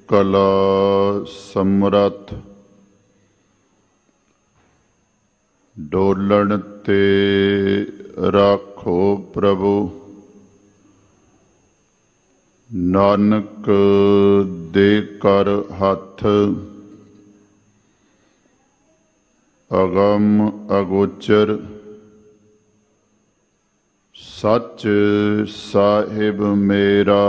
ਕਲਾ ਸਮਰੱਥ ਡੋਲਣ ਤੇ ਰਾਖੋ ਪ੍ਰਭੂ। ਨਾਨਕ ਦੇ ਕਰ ਹੱਥ ਅਗਮ ਅਗੋਚਰ ਸੱਚ ਸਾਹਿਬ ਮੇਰਾ।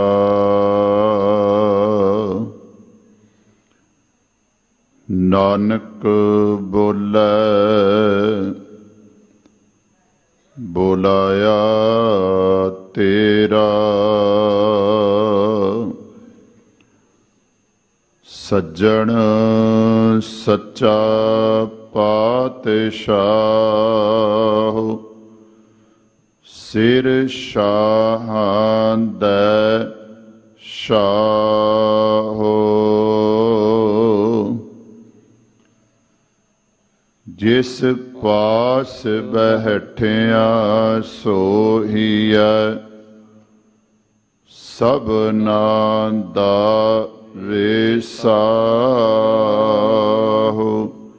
ਨਾਨਕ ਬੋਲੇ ਬੋਲਾਇਆ ਤੇਰਾ। ਸੱਜਣ ਸੱਚਾ ਪਾਤਸ਼ਾਹ ਸਿਰ ਸ਼ਾਹਾਂ ਦੇ ਸ਼ਾਹੋ। ਜਿਸ ਪਾਸ ਬੈਠਿਆ ਸੋਹੀਐ ਸਭਨਾਂ ਦਾ ਰੇਸਾਹੁ।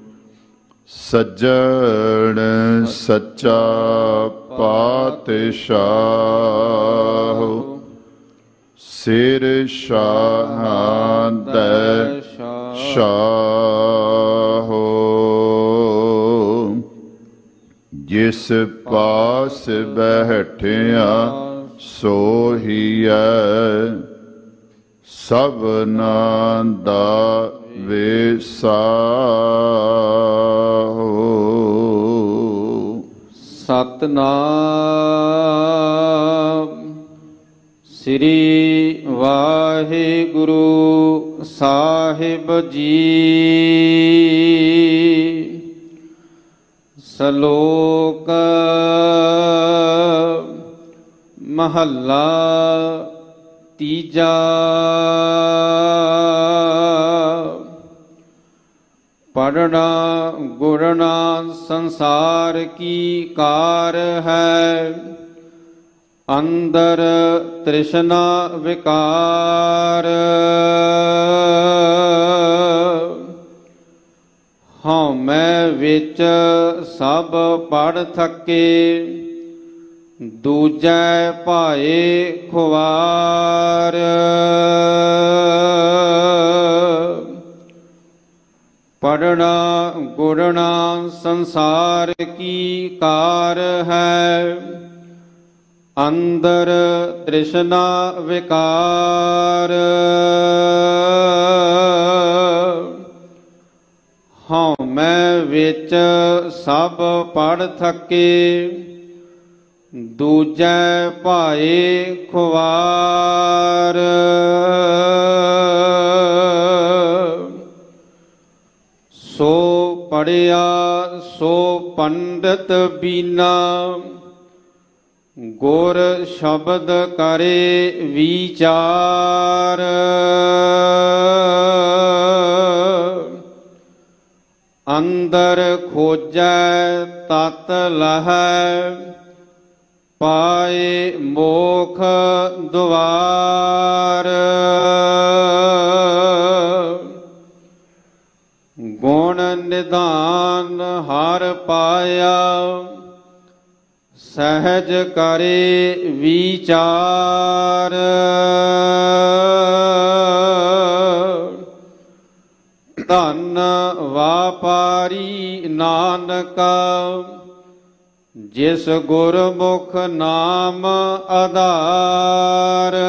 ਸੱਜਣ ਸੱਚਾ ਪਾਤਸ਼ਾਹ ਸਿਰ ਸ਼ਾਹਾਂ ਦੇ ਸ਼ਾਹੋ। ਜਿਸ ਪਾਸ ਬੈਠਿਆ ਸੋਹੀਐ ਸਭਨਾਂ ਦਾ ਵੇਸਾਹੁ। ਸਤਿਨਾਮ ਸ੍ਰੀ ਵਾਹਿਗੁਰੂ ਸਾਹਿਬ ਜੀ। ਸ਼ਲੋਕ ਮਹੱਲਾ ਤੀਜਾ। ਪੜ੍ਹਨਾ ਗੁਰਨਾ ਸੰਸਾਰ ਕੀ ਕਾਰ ਹੈ। ਅੰਦਰ ਤ੍ਰਿਸ਼ਨਾ ਵਿਕਾਰ। ਹਉਮੈ ਵਿੱਚ ਸਭ ਪੜ੍ਹ ਥਕੇ। ਦੂਜੈ ਭਾਏ ਖੁਆਰ। ਪੜ੍ਹਨਾ ਗੁਰਨਾ ਸੰਸਾਰ ਕੀ ਕਾਰ ਹੈ। ਅੰਦਰ ਤ੍ਰਿਸ਼ਨਾ ਵਿਕਾਰ। ਹਉਮੈ ਵਿੱਚ ਸਭ ਪੜ੍ਹ ਥਕੇ। ਦੂਜੈ ਭਾਏ ਖੁਆਰ। ਸੋ ਪੜ੍ਹਿਆ ਸੋ ਪੰਡਤ ਬੀਨਾ। ਗੁਰ ਸ਼ਬਦ ਕਰੇ ਵਿਚਾਰ। ਅੰਦਰ ਖੋਜੈ ਤਤ ਲਹੈ। ਪਾਏ ਮੋਖ ਦੁਆਰ। ਗੁਣ ਨਿਧਾਨ ਹਰਿ ਪਾਇਆ। ਸਹਿਜ ਕਰੇ ਵਿਚਾਰ। ਧਨ ਵਾਪਾਰੀ ਨਾਨਕਾ। ਜਿਸ ਗੁਰਮੁਖ ਨਾਮ ਆਧਾਰ।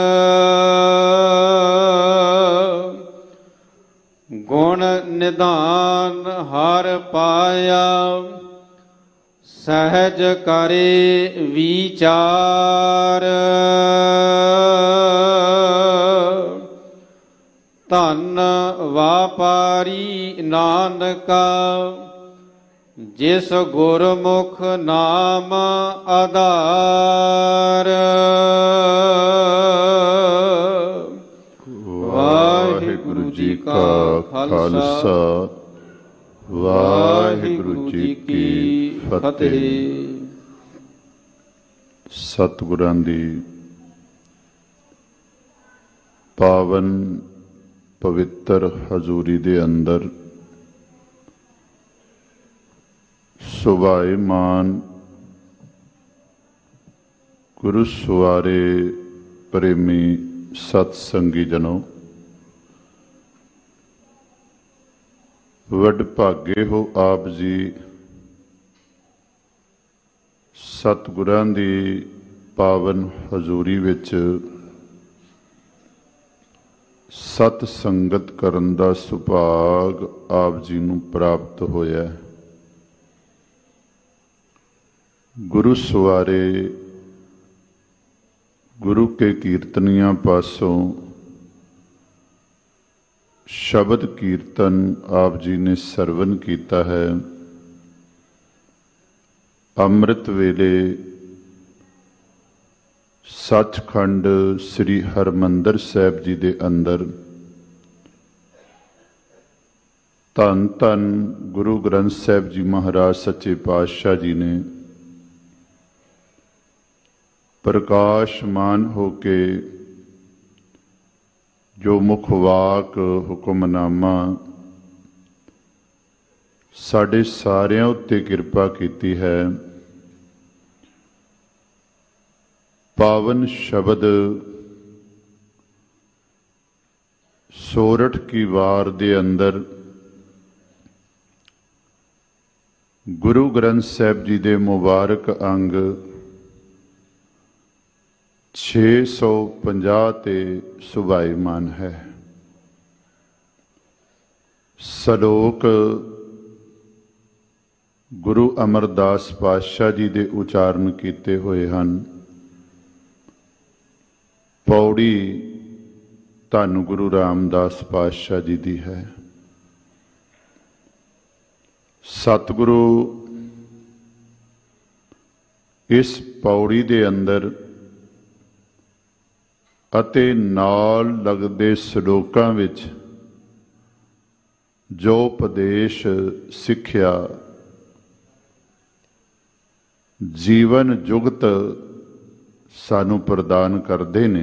ਗੁਣ ਨਿਧਾਨ ਹਰਿ ਪਾਇਆ। ਸਹਿਜ ਕਰੇ ਵਿਚਾਰ। ਧਨ ਵਾਪਾਰੀ ਨਾਨਕਾ। ਜਿਸ ਗੁਰਮੁਖ ਨਾਮ ਆਧਾਰ। ਵਾਹਿਗੁਰੂ ਜੀ ਕਾ ਖਾਲਸਾ ਵਾਹਿਗੁਰੂ ਜੀ ਕੀ ਫਤਿਹ। ਸਤਿਗੁਰਾਂ ਦੀ ਪਾਵਨ ਪਵਿੱਤਰ ਹਜ਼ੂਰੀ ਦੇ ਅੰਦਰ ਸੁਭਾਏਮਾਨ ਗੁਰੂ ਸਵਾਰੇ ਪ੍ਰੇਮੀ ਸਤ ਸੰਗੀ ਜਨੋ, ਵੱਡ ਭਾਗੇ ਹੋ ਆਪ ਜੀ ਸਤਿਗੁਰਾਂ ਦੀ ਪਾਵਨ ਹਜ਼ੂਰੀ ਵਿੱਚ ਸਤ ਸੰਗਤ ਕਰਨ ਦਾ ਸੁਭਾਗ ਆਪ ਜੀ ਨੂੰ ਪ੍ਰਾਪਤ ਹੋਇਆ। ਗੁਰੂ ਸਵਾਰੇ ਗੁਰੂ ਕੇ ਕੀਰਤਨੀਆਂ ਪਾਸੋਂ ਸ਼ਬਦ ਕੀਰਤਨ ਆਪ ਜੀ ਨੇ ਸਰਵਨ ਕੀਤਾ ਹੈ। ਅੰਮ੍ਰਿਤ ਵੇਲੇ ਸੱਚਖੰਡ ਸ੍ਰੀ ਹਰਿਮੰਦਰ ਸਾਹਿਬ ਜੀ ਦੇ ਅੰਦਰ ਧੰਨ ਧੰਨ ਗੁਰੂ ਗ੍ਰੰਥ ਸਾਹਿਬ ਜੀ ਮਹਾਰਾਜ ਸੱਚੇ ਪਾਤਸ਼ਾਹ ਜੀ ਨੇ ਪ੍ਰਕਾਸ਼ਮਾਨ ਹੋ ਕੇ ਜੋ ਮੁਖ ਵਾਕ ਹੁਕਮਨਾਮਾ ਸਾਡੇ ਸਾਰਿਆਂ ਉੱਤੇ ਕਿਰਪਾ ਕੀਤੀ ਹੈ। ਪਾਵਨ ਸ਼ਬਦ ਸੋਰਠ ਕੀ ਵਾਰ ਦੇ ਅੰਦਰ ਗੁਰੂ ਗ੍ਰੰਥ ਸਾਹਿਬ ਜੀ ਦੇ ਮੁਬਾਰਕ ਅੰਗ 650 ਤੇ ਸੁਭਾਏਮਾਨ ਹੈ। ਸਲੋਕ ਗੁਰੂ ਅਮਰਦਾਸ ਪਾਤਸ਼ਾਹ ਜੀ ਦੇ ਉਚਾਰਨ ਕੀਤੇ ਹੋਏ ਹਨ। ਪੌੜੀ ਧੰਨ ਗੁਰੂ ਰਾਮਦਾਸ ਪਾਤਸ਼ਾਹ ਜੀ ਦੀ ਹੈ। ਸਤਿਗੁਰੂ ਇਸ ਪੌੜੀ ਦੇ ਅੰਦਰ ਅਤੇ ਨਾਲ ਲੱਗਦੇ ਸ਼ਲੋਕਾਂ ਵਿੱਚ ਜੋ ਉਪਦੇਸ਼ ਸਿੱਖਿਆ ਜੀਵਨ ਜੁਗਤ ਸਾਨੂੰ ਪ੍ਰਦਾਨ ਕਰਦੇ ਨੇ,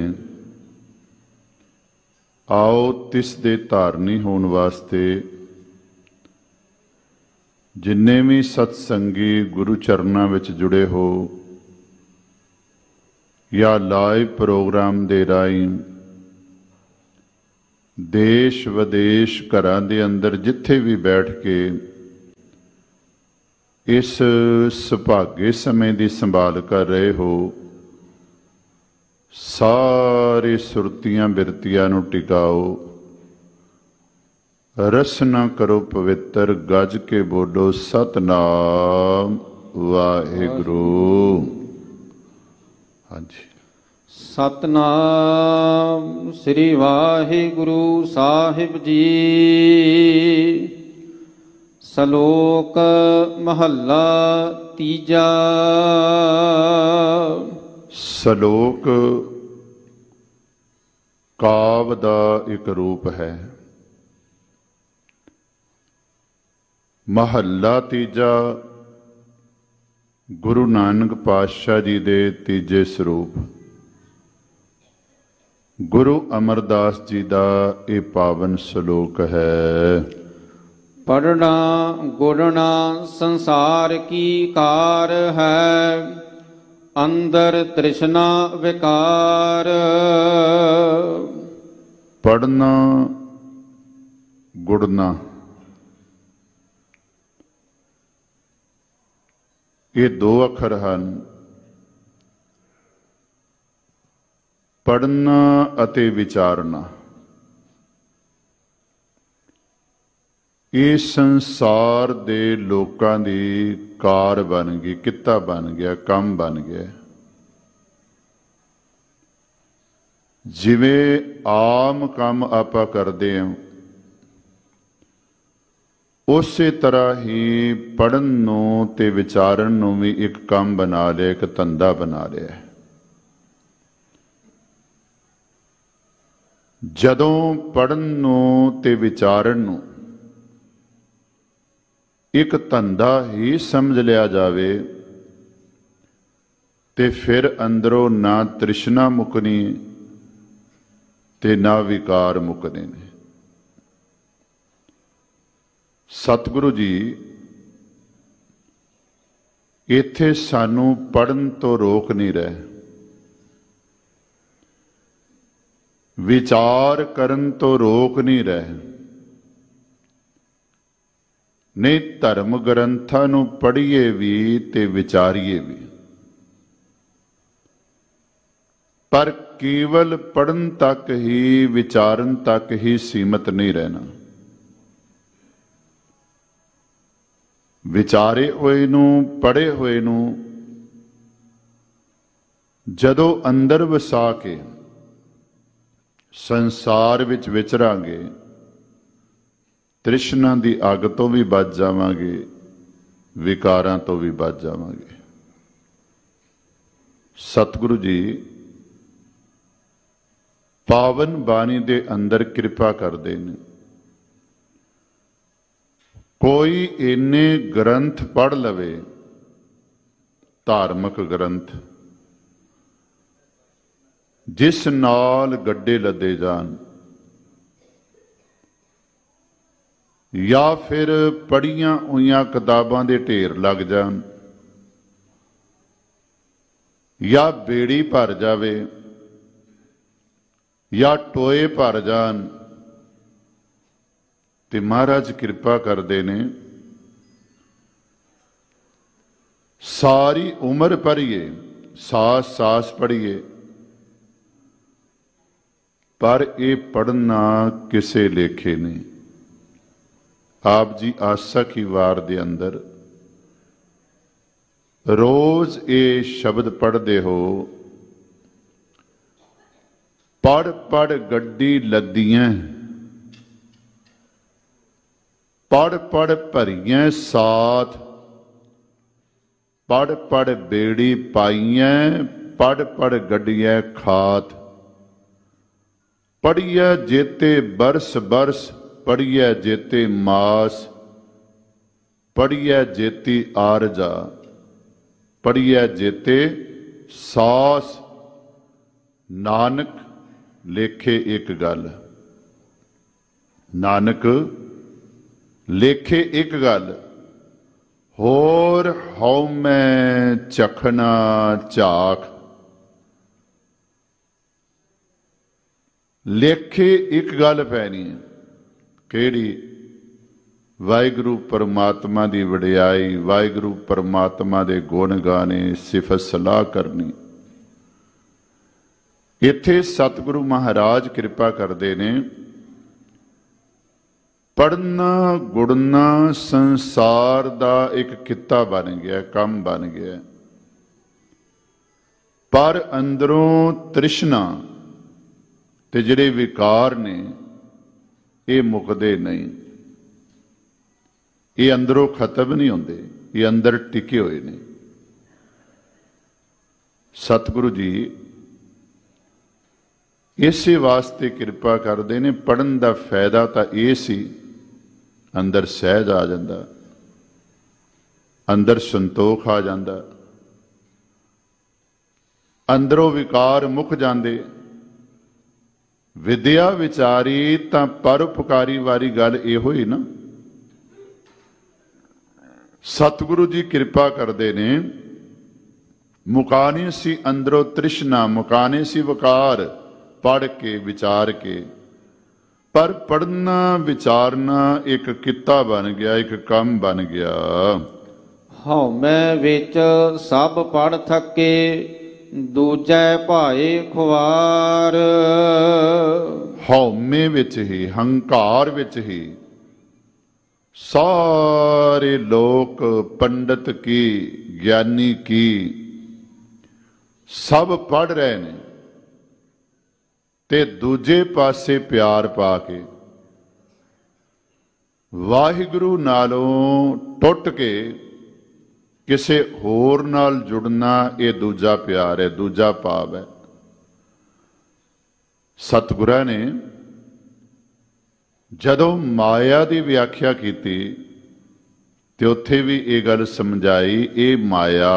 ਆਓ ਤਿਸ ਦੇ ਧਾਰਨੀ ਹੋਣ ਵਾਸਤੇ ਜਿੰਨੇ ਵੀ ਸਤਸੰਗੀ ਗੁਰੂ ਚਰਨਾਂ ਵਿੱਚ ਜੁੜੇ ਹੋ ਜਾਂ ਲਾਈਵ ਪ੍ਰੋਗਰਾਮ ਦੇ ਰਾਹੀਂ ਦੇਸ਼ ਵਿਦੇਸ਼ ਘਰਾਂ ਦੇ ਅੰਦਰ ਜਿੱਥੇ ਵੀ ਬੈਠ ਕੇ ਇਸ ਸੁਭਾਗੇ ਸਮੇਂ ਦੀ ਸੰਭਾਲ ਕਰ ਰਹੇ ਹੋ, ਸਾਰੇ ਸੁਰਤੀਆਂ ਬਿਰਤੀਆਂ ਨੂੰ ਟਿਕਾਓ, ਰਸਨਾ ਕਰੋ ਪਵਿੱਤਰ, ਗੱਜ ਕੇ ਬੋਲੋ ਸਤਨਾਮ ਵਾਹਿਗੁਰੂ। ਹਾਂਜੀ। ਸਤਨਾਮ ਸ੍ਰੀ ਵਾਹਿਗੁਰੂ ਸਾਹਿਬ ਜੀ। ਸ਼ਲੋਕ ਮਹੱਲਾ ਤੀਜਾ। ਸ਼ਲੋਕ ਕਾਵਿ ਦਾ ਇੱਕ ਰੂਪ ਹੈ। ਮਹੱਲਾ ਤੀਜਾ ਗੁਰੂ ਨਾਨਕ ਪਾਤਸ਼ਾਹ ਜੀ ਦੇ ਤੀਜੇ ਸਰੂਪ ਗੁਰੂ ਅਮਰਦਾਸ ਜੀ ਦਾ ਇਹ ਪਾਵਨ ਸ਼ਲੋਕ ਹੈ। ਪੜ੍ਹਨਾ ਗੁਰਨਾ ਸੰਸਾਰ ਕੀ ਕਾਰ ਹੈ, ਅੰਦਰ ਤ੍ਰਿਸ਼ਨਾ ਵਿਕਾਰ। ਪੜ੍ਹਨਾ ਗੁੜਨਾ ਇਹ ਦੋ ਅੱਖਰ ਹਨ। ਪੜ੍ਹਨਾ ਅਤੇ ਵਿਚਾਰਨਾ ਇਹ ਸੰਸਾਰ ਦੇ ਲੋਕਾਂ ਦੀ ਕਾਰ ਬਣ ਗਈ, ਕਿੱਤਾ ਬਣ ਗਿਆ, ਕੰਮ ਬਣ ਗਿਆ। ਜਿਵੇਂ ਆਮ ਕੰਮ ਆਪਾਂ ਕਰਦੇ ਹਾਂ ਉਸੇ ਤਰ੍ਹਾਂ ਹੀ ਪੜ੍ਹਨ ਨੂੰ ਤੇ ਵਿਚਾਰਨ ਨੂੰ ਵੀ ਇੱਕ ਕੰਮ ਬਣਾ ਲਿਆ, ਇੱਕ ਧੰਦਾ ਬਣਾ ਲਿਆ। ਜਦੋਂ ਪੜ੍ਹਨ ਨੂੰ ਤੇ ਵਿਚਾਰਨ ਨੂੰ ਇੱਕ ਧੰਦਾ ਹੀ ਸਮਝ ਲਿਆ ਜਾਵੇ ਤੇ ਫਿਰ ਅੰਦਰੋਂ ਨਾ ਤ੍ਰਿਸ਼ਨਾ ਮੁਕਣੀ ਤੇ ਨਾ ਵਿਕਾਰ ਮੁਕਣੇ ਨੇ। ਸਤਿਗੁਰੂ ਜੀ ਇੱਥੇ ਸਾਨੂੰ ਪੜ੍ਹਨ ਤੋਂ ਰੋਕ ਨਹੀਂ ਰਹੇ, ਵਿਚਾਰ ਕਰਨ ਤੋਂ ਰੋਕ ਨਹੀਂ ਰਹੇ। ਨਹੀਂ, ਧਰਮ ਗ੍ਰੰਥਾਂ ਨੂੰ ਪੜ੍ਹੀਏ ਵੀ ਤੇ ਵਿਚਾਰੀਏ ਵੀ, ਪਰ ਕੇਵਲ ਪੜ੍ਹਨ ਤੱਕ ਹੀ, ਵਿਚਾਰਨ ਤੱਕ ਹੀ ਸੀਮਤ ਨਹੀਂ ਰਹਿਣਾ। ਵਿਚਾਰੇ ਹੋਏ ਨੂੰ, ਪੜ੍ਹੇ ਹੋਏ ਨੂੰ ਜਦੋਂ ਅੰਦਰ ਵਸਾ ਕੇ ਸੰਸਾਰ ਵਿੱਚ ਵਿਚਰਾਂਗੇ, ਤ੍ਰਿਸ਼ਨਾ ਦੀ ਅੱਗ ਤੋਂ ਵੀ ਬਚ ਜਾਵਾਂਗੇ, ਵਿਕਾਰਾਂ ਤੋਂ ਵੀ ਬਚ ਜਾਵਾਂਗੇ। ਸਤਿਗੁਰੂ ਜੀ ਪਾਵਨ ਬਾਣੀ ਦੇ ਅੰਦਰ ਕਿਰਪਾ ਕਰਦੇ ਨੇ। ਕੋਈ ਇੰਨੇ ਗ੍ਰੰਥ ਪੜ੍ਹ ਲਵੇ, ਧਾਰਮਿਕ ਗ੍ਰੰਥ, ਜਿਸ ਨਾਲ ਗੱਡੇ ਲੱਦੇ ਜਾਣ, ਜਾਂ ਫਿਰ ਪੜ੍ਹੀਆਂ ਹੋਈਆਂ ਕਿਤਾਬਾਂ ਦੇ ਢੇਰ ਲੱਗ ਜਾਣ, ਜਾਂ ਬੇੜੀ ਭਰ ਜਾਵੇ, ਜਾਂ ਟੋਏ ਭਰ ਜਾਣ, ਤੇ ਮਹਾਰਾਜ ਕਿਰਪਾ ਕਰਦੇ ਨੇ ਸਾਰੀ ਉਮਰ ਪੜ੍ਹੀਏ, ਸਾਸ ਸਾਸ ਪੜ੍ਹੀਏ, ਪਰ ਇਹ ਪੜ੍ਹਨਾ ਕਿਸੇ ਲੇਖੇ ਨਹੀਂ। ਆਪ ਜੀ ਆਸਾ ਕੀ ਵਾਰ ਦੇ ਅੰਦਰ ਰੋਜ਼ ਇਹ ਸ਼ਬਦ ਪੜ੍ਹਦੇ ਹੋ, ਪੜ੍ਹ ਪੜ੍ਹ ਗੱਡੀ ਲੱਦੀਆਂ, ਪੜ੍ਹ ਪੜ੍ਹ ਭਰੀਆਂ ਸਾਥ, ਪੜ੍ਹ ਪੜ੍ਹ ਬੇੜੀ ਪਾਈਆਂ, ਪੜ੍ਹ ਪੜ੍ਹ ਗੱਡੀਆਂ ਖਾਤ, ਪੜ੍ਹੀਐ ਜੇਤੇ ਬਰਸ ਬਰਸ, ਪੜ੍ਹੀਐ ਜੇਤੇ ਮਾਸ, ਪੜ੍ਹੀਐ ਜੇਤੀ ਆਰਜਾ, ਪੜ੍ਹੀਐ ਜੇਤੇ ਸਾਸ। ਨਾਨਕ ਲੇਖੇ ਇੱਕ ਗੱਲ, ਨਾਨਕ ਲੇਖੇ ਇੱਕ ਗੱਲ, ਹੋਰ ਹਉਮੈ ਚਖਣਾ ਝਾਕ। ਲੇਖੇ ਇੱਕ ਗੱਲ ਪੈਣੀ ਹੈ, ਕਿਹੜੀ? ਵਾਹਿਗੁਰੂ ਪਰਮਾਤਮਾ ਦੀ ਵਡਿਆਈ, ਵਾਹਿਗੁਰੂ ਪਰਮਾਤਮਾ ਦੇ ਗੁਣ ਗਾਣੇ, ਸਿਫਤ ਸਲਾਹ ਕਰਨੀ। ਇੱਥੇ ਸਤਿਗੁਰੂ ਮਹਾਰਾਜ ਕਿਰਪਾ ਕਰਦੇ ਨੇ, ਪੜ੍ਹਨਾ ਗੁੜਨਾ ਸੰਸਾਰ ਦਾ ਇੱਕ ਕਿੱਤਾ ਬਣ ਗਿਆ, ਕੰਮ ਬਣ ਗਿਆ, ਪਰ ਅੰਦਰੋਂ ਤ੍ਰਿਸ਼ਨਾ ਤੇ ਜਿਹੜੇ ਵਿਕਾਰ ਨੇ ਇਹ ਮੁੱਕਦੇ ਨਹੀਂ, ਇਹ ਅੰਦਰੋਂ ਖਤਮ ਨਹੀਂ ਹੁੰਦੇ, ਇਹ ਅੰਦਰ ਟਿਕੇ ਹੋਏ ਨੇ। ਸਤਿਗੁਰੂ ਜੀ ਇਸੇ ਵਾਸਤੇ ਕਿਰਪਾ ਕਰਦੇ ਨੇ। ਪੜ੍ਹਨ ਦਾ ਫਾਇਦਾ ਤਾਂ ਇਹ ਸੀ, ਅੰਦਰ ਸਹਿਜ ਆ ਜਾਂਦਾ, ਅੰਦਰ ਸੰਤੋਖ ਆ ਜਾਂਦਾ, ਅੰਦਰੋਂ ਵਿਕਾਰ ਮੁੱਕ ਜਾਂਦੇ। ਵਿਦਿਆ ਵਿਚਾਰੀ ਤਾਂ ਪਰਉਪਕਾਰੀ ਵਾਲੀ ਗੱਲ ਇਹੋ ਹੀ ਨਾ। ਸਤਿਗੁਰੂ ਜੀ ਕਿਰਪਾ ਕਰਦੇ ਨੇ, ਮੁਕਾਣੀ ਸੀ ਅੰਦਰੋਂ ਤ੍ਰਿਸ਼ਨਾ, ਮੁਕਾਣੇ ਸੀ ਵਿਕਾਰ, ਪੜ੍ਹ ਕੇ ਵਿਚਾਰ ਕੇ। ਪਰ ਪੜ੍ਹਨਾ ਵਿਚਾਰਨਾ ਇੱਕ ਕਿੱਤਾ ਬਣ ਗਿਆ, ਇੱਕ ਕੰਮ ਬਣ ਗਿਆ। ਹਉਮੈ ਵਿੱਚ ਸਭ ਪੜ੍ਹ ਥੱਕੇ, ਦੂਜੈ ਭਾਏ ਖੁਆਰ। ਹਉਮੈ ਵਿੱਚ ਹੀ, ਹੰਕਾਰ ਵਿੱਚ ਹੀ ਸਾਰੇ ਲੋਕ, ਪੰਡਤ ਕੀ, ਗਿਆਨੀ ਕੀ, ਸਭ ਪੜ੍ਹ ਰਹੇ ਨੇ, ਤੇ ਦੂਜੇ ਪਾਸੇ ਪਿਆਰ ਪਾ ਕੇ ਵਾਹਿਗੁਰੂ ਨਾਲੋਂ ਟੁੱਟ ਕੇ ਕਿਸੇ ਹੋਰ ਨਾਲ ਜੁੜਨਾ, ਇਹ ਦੂਜਾ ਪਿਆਰ ਹੈ, ਦੂਜਾ ਭਾਵ ਹੈ। ਸਤਿਗੁਰਾਂ ਨੇ ਜਦੋਂ ਮਾਇਆ ਦੀ ਵਿਆਖਿਆ ਕੀਤੀ ਤੇ ਉੱਥੇ ਵੀ ਇਹ ਗੱਲ ਸਮਝਾਈ, ਇਹ ਮਾਇਆ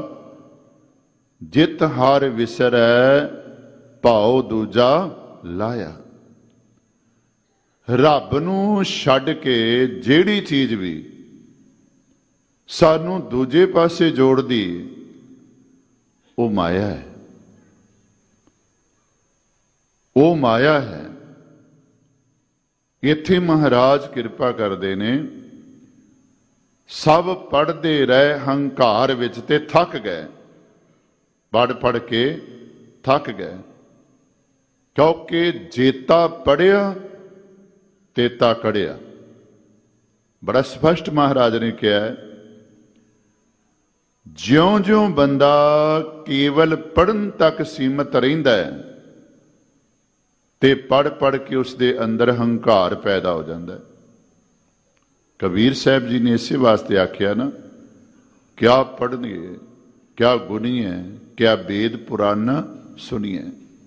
ਜਿਤ ਹਰ ਵਿਸਰੈ, ਭਾਉ ਦੂਜਾ ਲਾਇਆ। ਰੱਬ ਨੂੰ ਛੱਡ ਕੇ ਜਿਹੜੀ ਚੀਜ਼ ਵੀ ਸਾਨੂੰ ਦੂਜੇ ਪਾਸੇ ਜੋੜਦੀ ਉਹ ਮਾਇਆ ਹੈ, ਉਹ ਮਾਇਆ ਹੈ। ਇੱਥੇ ਮਹਾਰਾਜ ਕਿਰਪਾ ਕਰਦੇ ਨੇ, ਸਭ ਪੜ੍ਹਦੇ ਰਹੇ ਹੰਕਾਰ ਵਿੱਚ ਤੇ ਥੱਕ ਗਏ, ਪੜ੍ਹ ਕੇ ਥੱਕ ਗਏ, ਕਿਉਂਕਿ ਜੇਤਾ ਪੜ੍ਹਿਆ ਤੇਤਾ ਕੜਿਆ। ਬੜਾ ਸਪਸ਼ਟ ਮਹਾਰਾਜ ਨੇ ਕਿਹਾ ਹੈ, ਜਿਉਂ-ਜਿਉਂ ਬੰਦਾ ਕੇਵਲ ਪੜ੍ਹਨ ਤੱਕ ਸੀਮਤ ਰਹਿੰਦਾ ਹੈ ਤੇ ਪੜ੍ਹ ਕੇ ਉਸ ਦੇ ਅੰਦਰ ਹੰਕਾਰ ਪੈਦਾ ਹੋ ਜਾਂਦਾ ਹੈ। ਕਬੀਰ ਸਾਹਿਬ ਜੀ ਨੇ ਇਸੇ ਵਾਸਤੇ ਆਖਿਆ ਨਾ, ਕਿਆ ਪੜ੍ਹਨੀਏ ਕਿਆ ਗੁਣੀਏ, ਕਿਆ ਵੇਦ ਪੁਰਾਨਾ ਸੁਣੀਏ।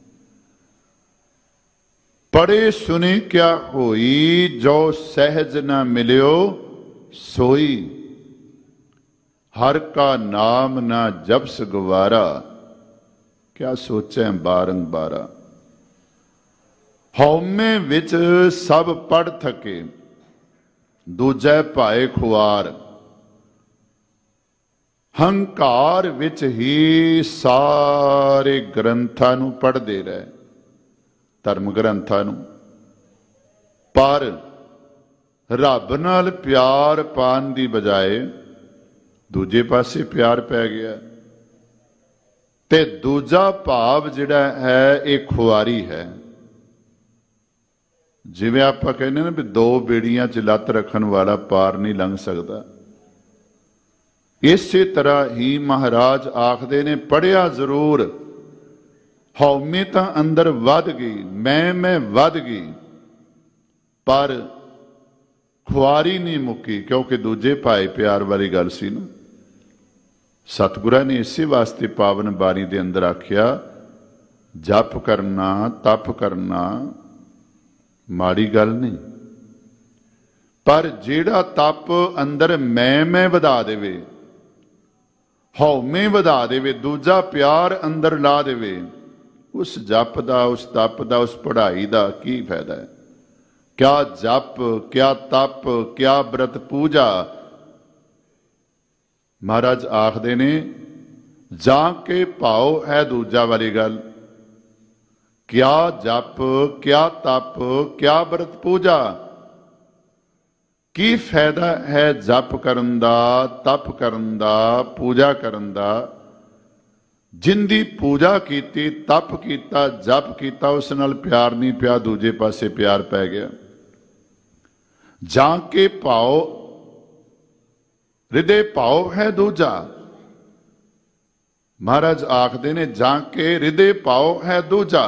ਪੜ੍ਹੇ ਸੁਨੇ ਕਿਆ ਹੋਈ, ਜੋ ਸਹਿਜ ਨਾ ਮਿਲਿਓ ਸੋਈ। ਹਰ ਕਾ ਨਾਮ ਨਾ ਜਪਸ ਗਵਾਰਾ, ਕਿਆ ਸੋਚੈ ਬਾਰੰਬਾਰਾ। ਹਉਮੈ ਵਿੱਚ ਸਭ ਪੜ੍ਹ ਥਕੇ, ਦੂਜੈ ਭਾਏ ਖੁਆਰ। ਹੰਕਾਰ ਵਿੱਚ ਹੀ ਸਾਰੇ ਗ੍ਰੰਥਾਂ ਨੂੰ ਪੜ੍ਹਦੇ ਰਹੇ, ਧਰਮ ਗ੍ਰੰਥਾਂ ਨੂੰ, ਪਰ ਰੱਬ ਨਾਲ ਪਿਆਰ ਪਾਉਣ ਦੀ ਬਜਾਏ ਦੂਜੇ ਪਾਸੇ ਪਿਆਰ ਪੈ ਗਿਆ। ਤੇ ਦੂਜਾ ਭਾਵ ਜਿਹੜਾ ਹੈ ਇਹ ਖੁਆਰੀ ਹੈ। ਜਿਵੇਂ ਆਪਾਂ ਕਹਿੰਦੇ ਨਾ ਵੀ ਦੋ ਬੇੜੀਆਂ 'ਚ ਲੱਤ ਰੱਖਣ ਵਾਲਾ ਪਾਰ ਨਹੀਂ ਲੰਘ ਸਕਦਾ, ਇਸੇ ਤਰ੍ਹਾਂ ਹੀ ਮਹਾਰਾਜ ਆਖਦੇ ਨੇ, ਪੜ੍ਹਿਆ ਜ਼ਰੂਰ, ਹਉਮੈ ਤਾਂ ਅੰਦਰ ਵੱਧ ਗਈ, ਮੈਂ ਵੱਧ ਗਈ, ਪਰ ਖੁਆਰੀ ਨਹੀਂ ਮੁੱਕੀ, ਕਿਉਂਕਿ ਦੂਜੇ ਭਾਏ ਪਿਆਰ ਵਾਲੀ ਗੱਲ ਸੀ ਨਾ। ਸਤਿਗੁਰਾਂ ਨੇ ਇਸੇ ਵਾਸਤੇ ਪਾਵਨ ਬਾਣੀ ਦੇ ਅੰਦਰ ਆਖਿਆ, ਜਪ ਕਰਨਾ ਤਪ ਕਰਨਾ ਮਾੜੀ ਗੱਲ ਨਹੀਂ, ਪਰ ਜਿਹੜਾ ਤਪ ਅੰਦਰ ਮੈਂ ਵਧਾ ਦੇਵੇ, ਹਉਮੈ ਵਧਾ ਦੇਵੇ, ਦੂਜਾ ਪਿਆਰ ਅੰਦਰ ਲਾ ਦੇਵੇ, ਉਸ ਜਪ ਦਾ, ਉਸ ਤਪ ਦਾ, ਉਸ ਪੜ੍ਹਾਈ ਦਾ ਕੀ ਫਾਇਦਾ ਹੈ। ਕਿਆ ਜਪ, ਕਿਆ ਤਪ, ਕਿਆ ਬ੍ਰਤ ਪੂਜਾ। ਮਹਾਰਾਜ ਆਖਦੇ ਨੇ, ਜਾਂ ਕੇ ਭਾਉ ਹੈ ਦੂਜਾ ਵਾਲੀ ਗੱਲ। ਕਿਆ ਜਪ, ਕਿਆ ਤਪ, ਕਿਆ ਬ੍ਰਤ ਪੂਜਾ। ਕੀ ਫਾਇਦਾ ਹੈ ਜਪ ਕਰਨ ਦਾ, ਤਪ ਕਰਨ ਦਾ, ਪੂਜਾ ਕਰਨ ਦਾ। ਜਿੰਦੀ ਪੂਜਾ ਕੀਤੀ, ਤਪ ਕੀਤਾ, ਜਪ ਕੀਤਾ, ਉਸ ਨਾਲ ਪਿਆਰ ਨਹੀਂ ਪਿਆ, ਦੂਜੇ ਪਾਸੇ ਪਿਆਰ ਪੈ ਗਿਆ। ਜਾਂ ਕੇ ਭਾਉ, ਹਿਰਦੇ ਭਾਉ ਹੈ ਦੂਜਾ। ਮਹਾਰਾਜ ਆਖਦੇ ਨੇ, ਜਾਂ ਕੇ ਹਿਰਦੇ ਭਾਉ ਹੈ ਦੂਜਾ।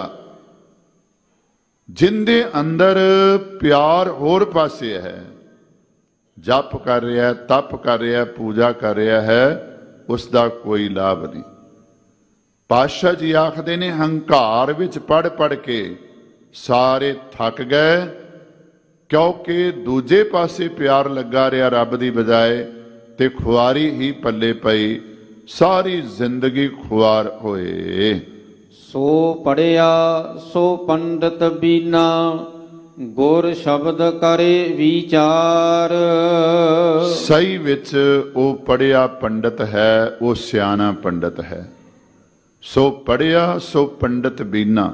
ਜਿੰਦੇ ਅੰਦਰ ਪਿਆਰ ਹੋਰ ਪਾਸੇ ਹੈ, ਜਪ ਕਰ ਰਿਹਾ, ਤਪ ਕਰ ਰਿਹਾ, ਪੂਜਾ ਕਰ ਰਿਹਾ ਹੈ, ਉਸ ਦਾ ਕੋਈ ਲਾਭ ਨਹੀਂ। ਪਾਤਸ਼ਾਹ ਜੀ ਆਖਦੇ ਨੇ, ਹੰਕਾਰ ਵਿੱਚ ਪੜ੍ਹ ਕੇ ਸਾਰੇ ਥੱਕ ਗਏ, ਕਿਉਂਕਿ ਦੂਜੇ ਪਾਸੇ ਪਿਆਰ ਲੱਗਾ ਰਿਹਾ ਰੱਬ ਦੀ ਬਜਾਏ, ਤੇ ਖੁਆਰੀ ਹੀ ਪੱਲੇ ਪਈ, ਸਾਰੀ ਜ਼ਿੰਦਗੀ ਖੁਆਰ ਹੋਏ। ਸੋ ਪੜਿਆ ਸੋ ਪੰਡਤ ਬੀਨਾ, ਗੁਰ ਸ਼ਬਦ ਕਰੇ ਵਿਚਾਰ। ਸਹੀ ਵਿੱਚ ਉਹ ਪੜਿਆ ਪੰਡਤ ਹੈ, ਉਹ ਸਿਆਣਾ ਪੰਡਤ ਹੈ। ਸੋ ਪੜਿਆ ਸੋ ਪੰਡਤ ਬੀਨਾ,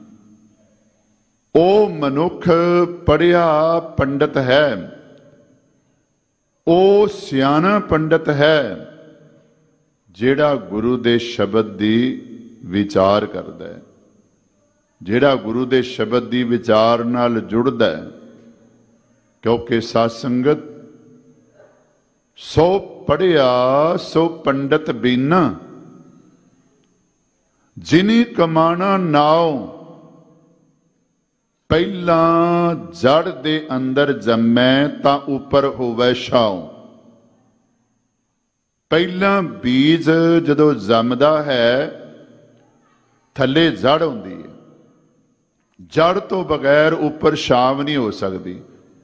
ਉਹ ਮਨੁੱਖ ਪੜਿਆ ਪੰਡਤ ਹੈ, ਉਹ ਸਿਆਣਾ ਪੰਡਤ ਹੈ, ਜਿਹੜਾ ਗੁਰੂ ਦੇ ਸ਼ਬਦ ਦੀ ਵਿਚਾਰ ਕਰਦਾ ਹੈ, ਜਿਹੜਾ ਗੁਰੂ ਦੇ ਸ਼ਬਦ ਦੀ ਵਿਚਾਰ ਨਾਲ ਜੁੜਦਾ ਹੈ। ਕਿਉਂਕਿ ਸਾਧ ਸੰਗਤ, ਸੋ ਪੜਿਆ ਸੋ ਪੰਡਤ ਬੀਨਾ, ਜਿਨੀ ਕਮਾਣਾ ਨਾਉ। ਪਹਿਲਾਂ ਜੜ ਦੇ ਅੰਦਰ ਜੰਮੈ ਤਾਂ ਉੱਪਰ ਹੋਵੇ ਛਾਉ। ਪਹਿਲਾਂ ਬੀਜ ਜਦੋਂ ਜੰਮਦਾ ਹੈ, ਥੱਲੇ ਜੜ ਹੁੰਦੀ ਹੈ। ਜੜ ਤੋਂ ਬਗੈਰ ਉੱਪਰ ਛਾਂਵ ਨਹੀਂ ਹੋ ਸਕਦੀ।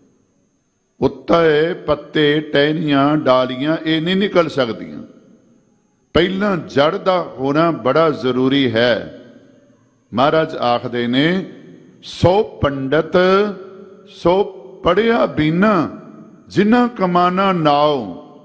ਉੱਤੇ ਪੱਤੇ, ਟਹਿਨੀਆਂ, ਡਾਲੀਆਂ ਇਹ ਨਹੀਂ ਨਿਕਲ ਸਕਦੀਆਂ। ਪਹਿਲਾਂ ਜੜ ਦਾ ਹੋਣਾ ਬੜਾ ਜ਼ਰੂਰੀ ਹੈ। ਮਹਾਰਾਜ ਆਖਦੇ ਨੇ, ਸੋ ਪੰਡਤ ਸੋ ਪੜਿਆ ਬੀਨਾ ਜਿਨ੍ਹਾਂ ਕਮਾਨਾ ਨਾਉ।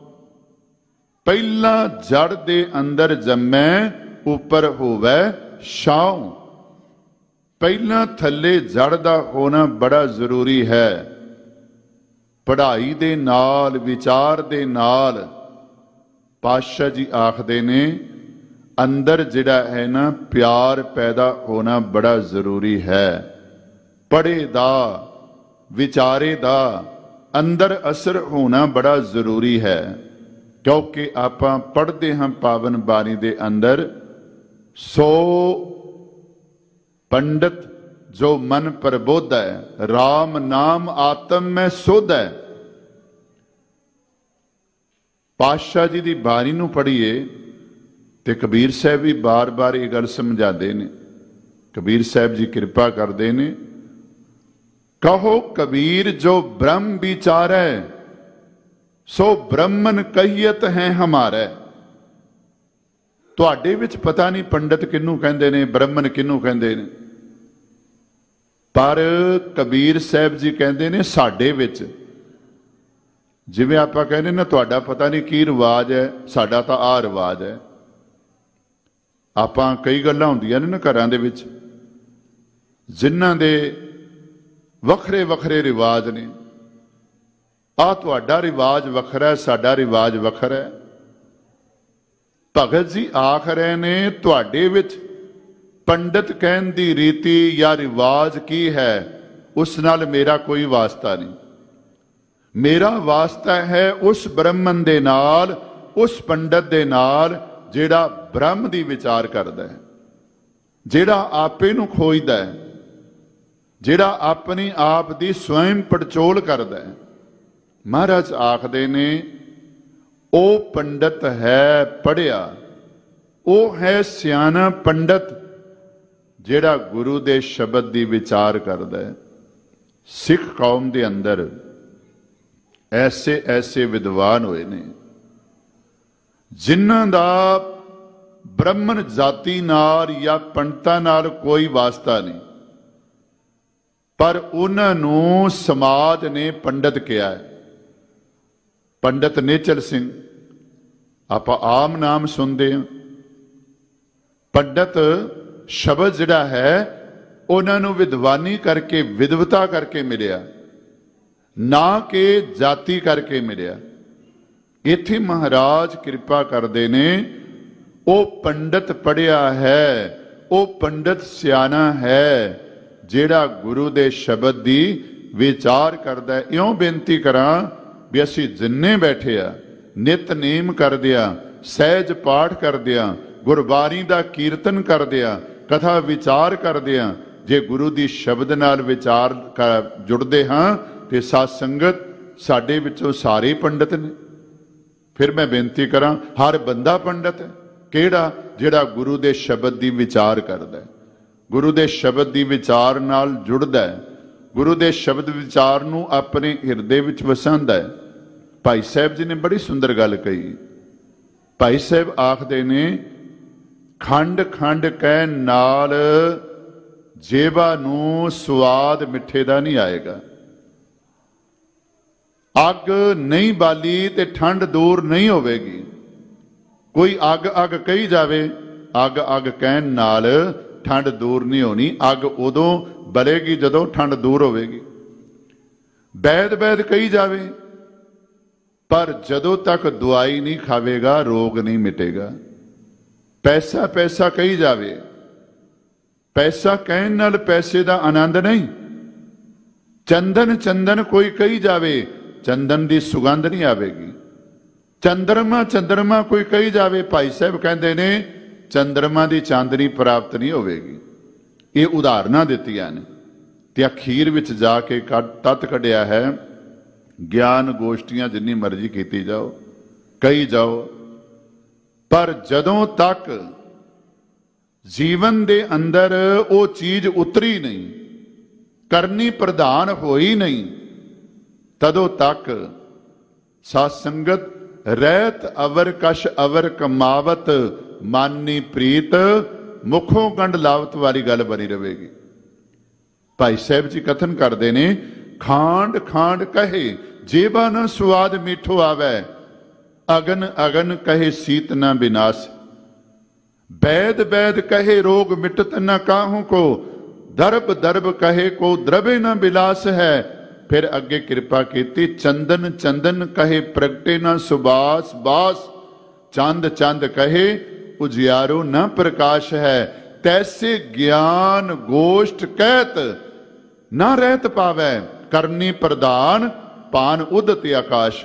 ਪਹਿਲਾਂ ਜੜ ਦੇ ਅੰਦਰ ਜੰਮੈ ਉੱਪਰ ਹੋਵੇ ਛਾਉ। ਪਹਿਲਾਂ ਥੱਲੇ ਜੜ ਦਾ ਹੋਣਾ ਬੜਾ ਜ਼ਰੂਰੀ ਹੈ। ਪੜ੍ਹਾਈ ਦੇ ਨਾਲ, ਵਿਚਾਰ ਦੇ ਨਾਲ ਪਾਤਸ਼ਾਹ ਜੀ ਆਖਦੇ ਨੇ ਅੰਦਰ ਜਿਹੜਾ ਹੈ ਨਾ ਪਿਆਰ ਪੈਦਾ ਹੋਣਾ ਬੜਾ ਜ਼ਰੂਰੀ ਹੈ। ਪੜ੍ਹੇ ਦਾ, ਵਿਚਾਰੇ ਦਾ ਅੰਦਰ ਅਸਰ ਹੋਣਾ ਬੜਾ ਜ਼ਰੂਰੀ ਹੈ। ਕਿਉਂਕਿ ਆਪਾਂ ਪੜ੍ਹਦੇ ਹਾਂ ਪਾਵਨ ਬਾਣੀ ਦੇ ਅੰਦਰ, ਸੋ ਪੰਡਤ ਜੋ ਮਨ ਪ੍ਰਬੋਧ ਹੈ, ਰਾਮ ਨਾਮ ਆਤਮ ਮੈਂ ਸੁਧ ਹੈ। ਪਾਤਸ਼ਾਹ ਜੀ ਦੀ ਬਾਣੀ ਨੂੰ ਪੜ੍ਹੀਏ ਤੇ ਕਬੀਰ ਸਾਹਿਬ ਵੀ ਬਾਰ-ਬਾਰ ਇਹ ਗੱਲ ਸਮਝਾਉਂਦੇ ਨੇ। ਕਬੀਰ ਸਾਹਿਬ ਜੀ ਕਿਰਪਾ ਕਰਦੇ ਨੇ, ਕਹੋ ਕਬੀਰ ਜੋ ਬ੍ਰਹਮ ਵਿਚਾਰੈ, ਸੋ ਬ੍ਰਹਮਨ ਕਹੀਅਤ ਹੈ ਹਮਾਰੇ। ਤੁਹਾਡੇ ਵਿੱਚ ਪਤਾ ਨਹੀਂ ਪੰਡਤ ਕਿਹਨੂੰ ਕਹਿੰਦੇ ਨੇ, ਬ੍ਰਹਮਨ ਕਿਹਨੂੰ ਕਹਿੰਦੇ ਨੇ, ਪਰ ਕਬੀਰ ਸਾਹਿਬ ਜੀ ਕਹਿੰਦੇ ਨੇ ਸਾਡੇ ਵਿੱਚ। ਜਿਵੇਂ ਆਪਾਂ ਕਹਿੰਦੇ ਨਾ ਤੁਹਾਡਾ ਪਤਾ ਨਹੀਂ ਕੀ ਰਿਵਾਜ ਹੈ, ਸਾਡਾ ਤਾਂ ਆਹ ਰਿਵਾਜ ਹੈ। ਆਪਾਂ ਕਈ ਗੱਲਾਂ ਹੁੰਦੀਆਂ ਨੇ ਨਾ ਘਰਾਂ ਦੇ ਵਿੱਚ ਜਿਨ੍ਹਾਂ ਦੇ ਵੱਖਰੇ ਵੱਖਰੇ ਰਿਵਾਜ ਨੇ। ਆਹ ਤੁਹਾਡਾ ਰਿਵਾਜ ਵੱਖਰਾ, ਸਾਡਾ ਰਿਵਾਜ ਵੱਖਰਾ ਹੈ। ਭਗਤ ਜੀ ਆਖ ਰਹੇ ਨੇ ਤੁਹਾਡੇ ਵਿੱਚ ਪੰਡਤ ਕਹਿਣ ਦੀ ਰੀਤੀ ਜਾਂ ਰਿਵਾਜ ਕੀ ਹੈ, ਉਸ ਨਾਲ ਮੇਰਾ ਕੋਈ ਵਾਸਤਾ ਨਹੀਂ। ਮੇਰਾ ਵਾਸਤਾ ਹੈ ਉਸ ਬ੍ਰਹਮਣ ਦੇ ਨਾਲ, ਉਸ ਪੰਡਤ ਦੇ ਨਾਲ ਜਿਹੜਾ ਬ੍ਰਹਮ ਦੀ ਵਿਚਾਰ ਕਰਦਾ ਹੈ, ਜਿਹੜਾ ਆਪੇ ਨੂੰ ਖੋਜਦਾ ਹੈ, ਜਿਹੜਾ ਆਪਣੀ ਆਪ ਦੀ ਸਵੈਮ ਪੜਚੋਲ ਕਰਦਾ ਹੈ। ਮਹਾਰਾਜ ਆਖਦੇ ਨੇ ਉਹ ਪੰਡਤ ਹੈ ਪੜ੍ਹਿਆ, ਉਹ ਹੈ ਸਿਆਣਾ ਪੰਡਤ ਜਿਹੜਾ ਗੁਰੂ ਦੇ ਸ਼ਬਦ ਦੀ ਵਿਚਾਰ ਕਰਦਾ ਹੈ। ਸਿੱਖ ਕੌਮ ਦੇ ਅੰਦਰ ਐਸੇ ਐਸੇ ਵਿਦਵਾਨ ਹੋਏ ਨੇ ਜਿਨ੍ਹਾਂ ਦਾ ਬ੍ਰਹਮਣ ਜਾਤੀ ਨਾਲ ਜਾਂ ਪੰਡਤਾਂ ਨਾਲ ਕੋਈ ਵਾਸਤਾ ਨਹੀਂ, ਪਰ ਉਹਨਾਂ ਨੂੰ ਸਮਾਜ ਨੇ ਪੰਡਤ ਕਿਹਾ ਹੈ। ਪੰਡਤ ਨੇਚਰ ਸਿੰਘ ਆਪਾਂ ਆਮ ਨਾਮ ਸੁਣਦੇ ਹਾਂ। ਪੰਡਤ ਸ਼ਬਦ ਜਿਹੜਾ ਹੈ ਉਹਨਾਂ ਨੂੰ ਵਿਦਵਾਨੀ ਕਰਕੇ, ਵਿਦਵਤਾ ਕਰਕੇ ਮਿਲਿਆ, ਨਾ ਕਿ ਜਾਤੀ ਕਰਕੇ ਮਿਲਿਆ। ਇੱਥੇ ਮਹਾਰਾਜ ਕਿਰਪਾ ਕਰਦੇ ਨੇ, ਉਹ ਪੰਡਤ ਪੜ੍ਹਿਆ ਹੈ, ਉਹ ਪੰਡਤ ਸਿਆਣਾ ਹੈ ਜਿਹੜਾ ਗੁਰੂ ਦੇ ਸ਼ਬਦ ਦੀ ਵਿਚਾਰ ਕਰਦਾ ਹੈ। ਇਉਂ ਬੇਨਤੀ ਕਰਾਂ ਵੀ ਅਸੀਂ ਜਿੰਨੇ ਬੈਠੇ ਆ, ਨਿਤਨੇਮ ਕਰਦਿਆਂ, ਸਹਿਜ ਪਾਠ ਕਰਦਿਆਂ, ਗੁਰਬਾਣੀ ਦਾ ਕੀਰਤਨ ਕਰਦਿਆਂ, ਕਥਾ ਵਿਚਾਰ ਕਰਦਿਆਂ, ਜੇ ਗੁਰੂ ਦੀ ਸ਼ਬਦ ਨਾਲ ਵਿਚਾਰ ਜੁੜਦੇ ਹਾਂ ਤੇ ਸਾਧ ਸੰਗਤ ਸਾਡੇ ਵਿੱਚੋਂ ਸਾਰੇ ਪੰਡਤ ਨੇ। ਫਿਰ ਮੈਂ ਬੇਨਤੀ ਕਰਾਂ, ਹਰ ਬੰਦਾ ਪੰਡਤ ਹੈ। ਕਿਹੜਾ? ਜਿਹੜਾ ਗੁਰੂ ਦੇ ਸ਼ਬਦ ਦੀ ਵਿਚਾਰ ਕਰਦਾ ਹੈ, ਗੁਰੂ ਦੇ ਸ਼ਬਦ ਦੀ ਵਿਚਾਰ ਨਾਲ ਜੁੜਦਾ ਹੈ, ਗੁਰੂ ਦੇ ਸ਼ਬਦ ਵਿਚਾਰ ਨੂੰ ਆਪਣੇ ਹਿਰਦੇ ਵਿੱਚ ਵਸਾਉਂਦਾ ਹੈ। ਭਾਈ ਸਾਹਿਬ ਜੀ ਨੇ ਬੜੀ ਸੁੰਦਰ ਗੱਲ ਕਹੀ। ਭਾਈ ਸਾਹਿਬ ਆਖਦੇ ਨੇ, ਖੰਡ ਖੰਡ ਕਹਿ ਨਾਲ ਜੇਬਾ ਨੂੰ ਸਵਾਦ ਮਿੱਠੇ ਦਾ ਨਹੀਂ ਆਏਗਾ। ਅੱਗ ਨਹੀਂ ਬਾਲੀ ਤੇ ਠੰਡ ਦੂਰ ਨਹੀਂ ਹੋਵੇਗੀ। ਕੋਈ ਅੱਗ ਅੱਗ ਕਹੀ ਜਾਵੇ, ਅੱਗ ਅੱਗ ਕਹਿਣ ਨਾਲ ਠੰਡ ਦੂਰ ਨਹੀਂ ਹੋਣੀ। ਅੱਗ ਉਦੋਂ ਬਲੇਗੀ ਜਦੋਂ ਠੰਡ ਦੂਰ ਹੋਵੇਗੀ। ਵੈਦ ਵੈਦ ਕਹੀ ਜਾਵੇ, ਪਰ ਜਦੋਂ ਤੱਕ ਦਵਾਈ ਨਹੀਂ ਖਾਵੇਗਾ ਰੋਗ ਨਹੀਂ ਮਿਟੇਗਾ। ਪੈਸਾ ਪੈਸਾ ਕਹੀ ਜਾਵੇ, ਪੈਸਾ ਕਹਿਣ ਨਾਲ ਪੈਸੇ ਦਾ ਆਨੰਦ ਨਹੀਂ। ਚੰਦਨ ਚੰਦਨ ਕੋਈ ਕਹੀ ਜਾਵੇ, ਚੰਦਨ ਦੀ ਸੁਗੰਧ ਨਹੀਂ ਆਵੇਗੀ। ਚੰਦਰਮਾ ਚੰਦਰਮਾ ਕੋਈ ਕਹੀ ਜਾਵੇ, ਭਾਈ ਸਾਹਿਬ ਕਹਿੰਦੇ ਨੇ ਚੰਦਰਮਾ ਦੀ ਚਾਂਦਨੀ ਪ੍ਰਾਪਤ ਨਹੀਂ ਹੋਵੇਗੀ। ਇਹ ਉਦਾਹਰਨਾਂ ਦਿੱਤੀਆਂ ਨੇ ਤੇ ਅਖੀਰ ਵਿੱਚ ਜਾ ਕੇ ਤੱਤ ਕੱਢਿਆ ਹੈ, ਗਿਆਨ ਗੋਸ਼ਟੀਆਂ ਜਿੰਨੀ ਮਰਜ਼ੀ ਕੀਤੀ ਜਾਓ, ਕਹੀ ਜਾਓ, ਪਰ ਜਦੋਂ ਤੱਕ ਜੀਵਨ ਦੇ ਅੰਦਰ ਉਹ ਚੀਜ਼ ਉਤਰੀ ਨਹੀਂ, ਕਰਨੀ ਪ੍ਰਧਾਨ ਹੋਈ ਨਹੀਂ, ਤਦੋਂ ਤੱਕ ਸਾਧ ਸੰਗਤ ਰਹਿਤ ਅਵਰ ਕਸ਼ ਅਵਰ ਕਮਾਵਤ ਮਾਨੀ ਪ੍ਰੀਤ ਮੁਖੋਂ ਗੰਢ ਲਾਵਤ ਵਾਲੀ ਗੱਲ ਬਣੀ ਰਹੇਗੀ। ਭਾਈ ਸਾਹਿਬ ਜੀ ਕਥਨ ਕਰਦੇ ਨੇ, खांड खांड कहे जेबा न स्वाद मीठो आवे, अगन अगन कहे सीत न विनाश, वैद वैद कहे रोग मिटत न काहू को, दरब दरब कहे को द्रवे न विलास है। फिर अगे कृपा कीती, चंदन चंदन कहे प्रगटे न सुबास बास, चंद चंद कहे उजियारो न प्रकाश है। तैसे ज्ञान गोष्ठ कहत न रहत पावै, करनी प्रदान पान उदत आकाश।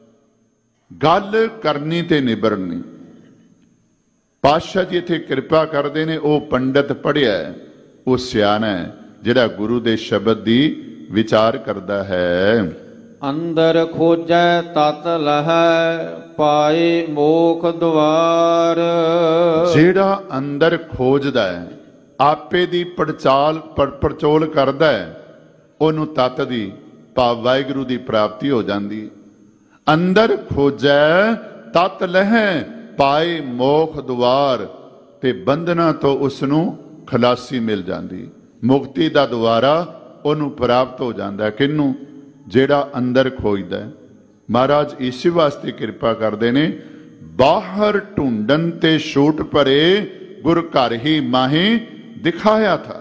गल करनी ते निबरनी। पातशाह जी इत्थे किरपा करते ने, वो पंडित पढ़िया वो सियाना है जिहड़ा गुरु दे शब्द दी विचार करता है। अंदर खोजै तत लहै, पाए मोख द्वार। जेड़ा अंदर खोजदा है, आपे दी पड़चोल करदा है, ओनू तत दी भाव वाहिगुरू दी प्राप्ति हो जाती। अंदर खोजै तत लहै, पाए मोख द्वार, ते बंधना तो उसनू खलासी मिल जाती। मुक्ति दा द्वारा ਉਹਨੂੰ ਪ੍ਰਾਪਤ ਹੋ ਜਾਂਦਾ। ਕਿਹਨੂੰ? ਜਿਹੜਾ ਅੰਦਰ ਖੋਜਦਾ। ਮਹਾਰਾਜ ਇਸੇ ਵਾਸਤੇ ਕਿਰਪਾ ਕਰਦੇ ਨੇ, ਬਾਹਰ ਢੂੰਡਨ ਤੇ ਛੂਟ ਭਰੇ, ਗੁਰ ਘਰ ਹੀ ਮਾਹੀ ਦਿਖਾਇਆ ਥਾ।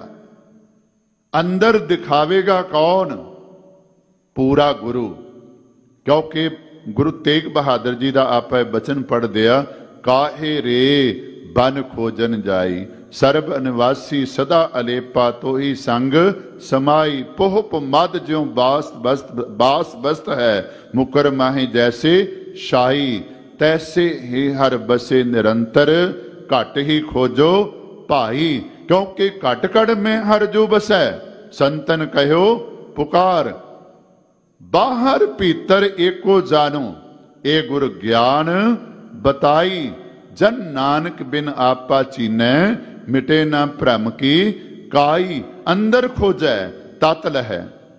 ਅੰਦਰ ਦਿਖਾਵੇਗਾ ਕੌਣ? ਪੂਰਾ ਗੁਰੂ। ਕਿਉਂਕਿ ਗੁਰੂ ਤੇਗ ਬਹਾਦਰ ਜੀ ਦਾ ਆਪਾਂ ਬਚਨ ਪੜ੍ਹਦੇ ਆ, ਕਾਹੇ ਰੇ ਬਨ ਖੋਜਨ ਜਾਈ, ਸਰਬ ਨਿਵਾਸੀ ਸਦਾ ਅਲੇਪਾ, ਤੋਹੀ ਸੰਗ ਸਮਾਈ, ਪੋਹਪ ਮਦ ਜਿਉ ਬਾਸ ਬਸਤ ਹੈ, ਮੁਕਰ ਮਾਹੀ ਜੈਸੇ ਸ਼ਾਹੀ, ਤੈਸੇ ਹੀ ਹਰ ਬਸੇ ਨਿਰੰਤਰ, ਘਟ ਹੀ ਖੋਜੋ ਭਾਈ, ਕਿਉਂਕਿ ਘਟ ਘਟ ਮੈਂ ਹਰ ਜੋ ਬਸੈ, ਸੰਤਨ ਕਹਿਓ ਪੁਕਾਰ। ਬਾਹਰ ਭੀਤਰ ਏਕੋ ਜਾਨੋ, ਇਹ ਗੁਰ ਗਿਆਨ ਬਤਾਈ, जन नानक बिन आपा चीनै, मिटे ना भ्रम की काई। अंदर खोजै तत लहै।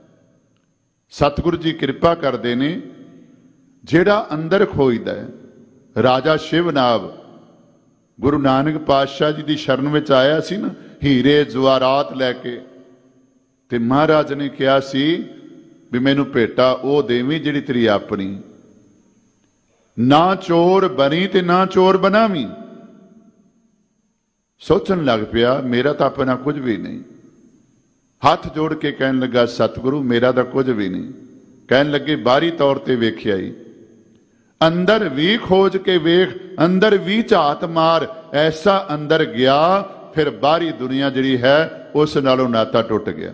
सतगुरु जी कृपा करते ने, जेड़ा अंदर खोजदा है। राजा शिवनाभ गुरु नानक पातशाह जी की शरण में आया सी ना, हीरे जवारात लैके, ते महाराज ने कहा सी भी मैनू भेटा वो देवी जिहड़ी तेरी अपनी। ना चोर बनी ते ना चोर बनावी। सोचन लग पिया, मेरा तो अपना कुछ भी नहीं। हाथ जोड़ के कहन लगा, सतगुरु मेरा तो कुछ भी नहीं। कहन लगे, बाहरी तौर पर वेख्या ही, अंदर भी खोज के वेख, अंदर भी झात मार। ऐसा अंदर गया, फिर बाहरी दुनिया जिहड़ी है उस नालों नाता टुट गया।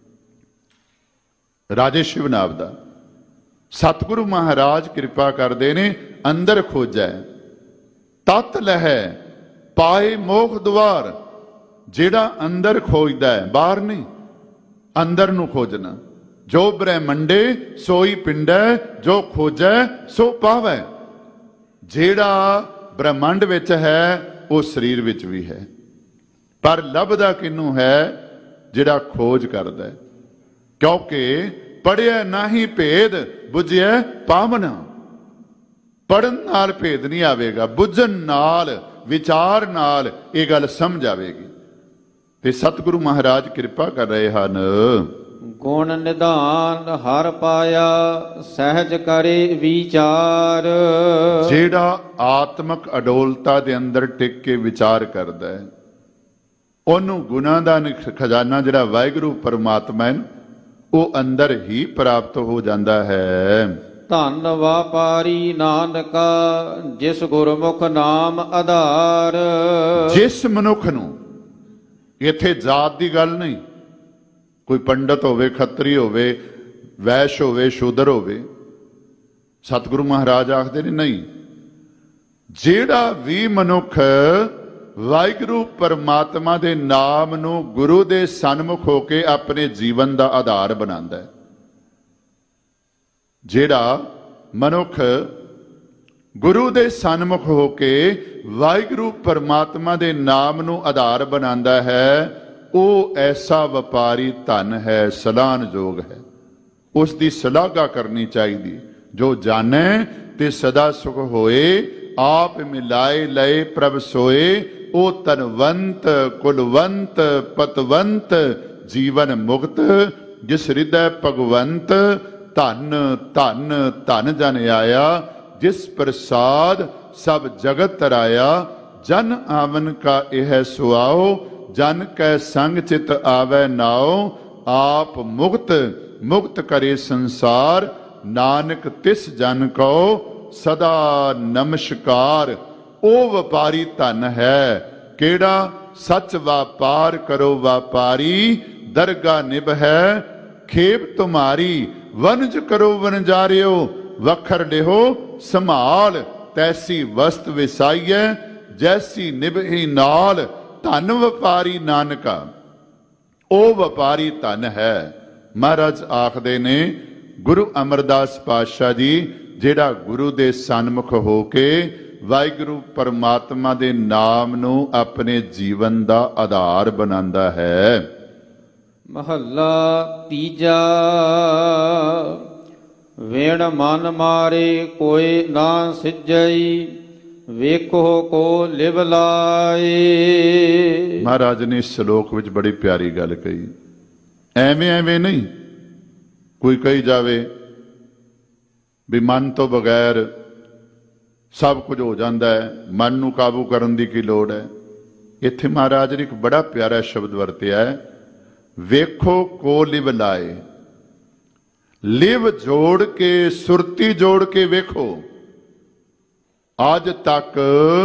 राजे शिवनाभ दा सतगुरु महाराज कृपा करते ने, अंदर खोजै तत लहै, पाए मोख द्वार। जेड़ा अंदर खोजदा है, बाहर नहीं, अंदर नू खोजना। जो ब्रह्मंडे सोई पिंडै, जो खोजै सो पावै। जेड़ा ब्रह्मंड विच है वो शरीर विच भी है, पर लभदा किनू है? जेड़ा खोज करदा है। क्योंकि पढ़िया नाही भेद, बुझिया पावन। पढ़न नाल भेद नहीं आवेगा, बुझन नाल विचार नाल ये गल समझ आवेगी। ते सतगुरु महाराज कृपा कर रहे हैं। गुण निधान हर पाया, सहज करे विचार। जेड़ा आत्मक अडोलता दे अंदर टिक के विचार करदा है, ओनू गुणां दा खजाना जिहड़ा वाहिगुरू परमात्मा है वो अंदर ही प्राप्त हो जाता है। धन वापारी नानका, जिस गुरमुख नाम आधार। जिस मनुख नू, इत्थे जात दी गल नहीं, कोई पंडित होवे, खत्री होवे, वैश्य होवे, शूदर होवे। सतगुरु महाराज आखदे ने नहीं, जेड़ा भी मनुख वाहिगुरू परमात्मा दे नाम नू गुरु दे सन्मुख होके अपने जीवन दा आधार बनांदा है। जेड़ा मनुख गुरु दे सन्मुख होके वाहिगुरू परमात्मा दे नाम नू आधार बनांदा है, वो ऐसा वपारी धन है, सलाहनयोग है। उसकी सलाहगा करनी चाहिए। जो जाने ते सदा सुख होए, आप मिलाए लए प्रभ सोए। ओ तनवंत कुलवंत पतवंत, जीवन मुक्त ਜਿਸ ਹਿਰਦੈ ਭਗਵੰਤ ਧਨ ਧਨ ਧਨ ਜਨ ਆਇਆ। ਜਿਸ ਪ੍ਰਸਾਦ ਸਭ ਜਗਤ ਤਰਾਇਆ। ਜਨ ਆਵਨ ਕਾ ਇਹ ਸੁਆਓ। ਜਨ ਕੈ ਸੰਗ ਚਿਤ ਆਵੈ ਨਾਉ। ਆਪ ਮੁਕਤ ਮੁਕਤ ਕਰੇ ਸੰਸਾਰ। ਨਾਨਕ ਤਿਸ ਜਨ ਕੋ ਸਦਾ ਨਮਸਕਾਰ। ਉਹ ਵਪਾਰੀ ਧਨ ਹੈ ਕਿਹੜਾ ਸੱਚ ਵਾਪਾਰ ਕਰੋ ਵਾਪਾਰੀ। ਦਰਗਾ ਨਿਭ ਹੈ ਖੇਪ ਤੁਮਾਰੀ। ਵਣਜ ਕਰੋ ਵਣਜਾਰਿਓ ਵਖਰ ਲਿਹੋ ਸੰਭਾਲ। ਤੈਸੀ ਵਸਤ ਵਿਸਾਈਐ ਜੈਸੀ ਨਿਭੀ ਨਾਲ। ਧਨ ਵਪਾਰੀ ਨਾਨਕਾ ਉਹ ਵਪਾਰੀ ਧਨ ਹੈ। ਮਹਾਰਾਜ ਆਖਦੇ ਨੇ ਗੁਰੂ ਅਮਰਦਾਸ ਪਾਤਸ਼ਾਹ ਜੀ ਜਿਹੜਾ ਗੁਰੂ ਦੇ ਸਨਮੁਖ ਹੋ ਕੇ ਵਾਹਿਗੁਰੂ ਪਰਮਾਤਮਾ ਦੇ ਨਾਮ ਨੂੰ ਆਪਣੇ ਜੀਵਨ ਦਾ ਆਧਾਰ ਬਣਾਉਂਦਾ ਹੈ। ਮਹੱਲਾ ਤੀਜਾ। ਵੇਣ ਮਨ ਮਾਰੇ ਕੋਈ ਨਾ ਸਿਜਈ। ਵੇਖੋ ਕੋ ਲਿਵ ਲਾਏ। ਮਹਾਰਾਜ ਨੇ ਇਸ ਸ਼ਲੋਕ ਵਿੱਚ ਬੜੀ ਪਿਆਰੀ ਗੱਲ ਕਹੀ। ਐਵੇਂ ਐਵੇਂ ਨਹੀਂ ਕੋਈ ਕਹੀ ਜਾਵੇ ਵੀ ਮਨ ਤੋਂ ਬਗੈਰ ਸਭ ਕੁਝ ਹੋ ਜਾਂਦਾ ਹੈ, ਮਨ ਨੂੰ ਕਾਬੂ ਕਰਨ ਦੀ ਕੀ ਲੋੜ ਹੈ। ਇੱਥੇ ਮਹਾਰਾਜ ਨੇ ਇੱਕ ਬੜਾ ਪਿਆਰਾ ਸ਼ਬਦ ਵਰਤਿਆ ਹੈ, ਵੇਖੋ ਕੋ ਲਿਵ ਲਾਏ। ਲਿਵ ਜੋੜ ਕੇ ਸੁਰਤੀ ਜੋੜ ਕੇ ਵੇਖੋ। ਅੱਜ ਤੱਕ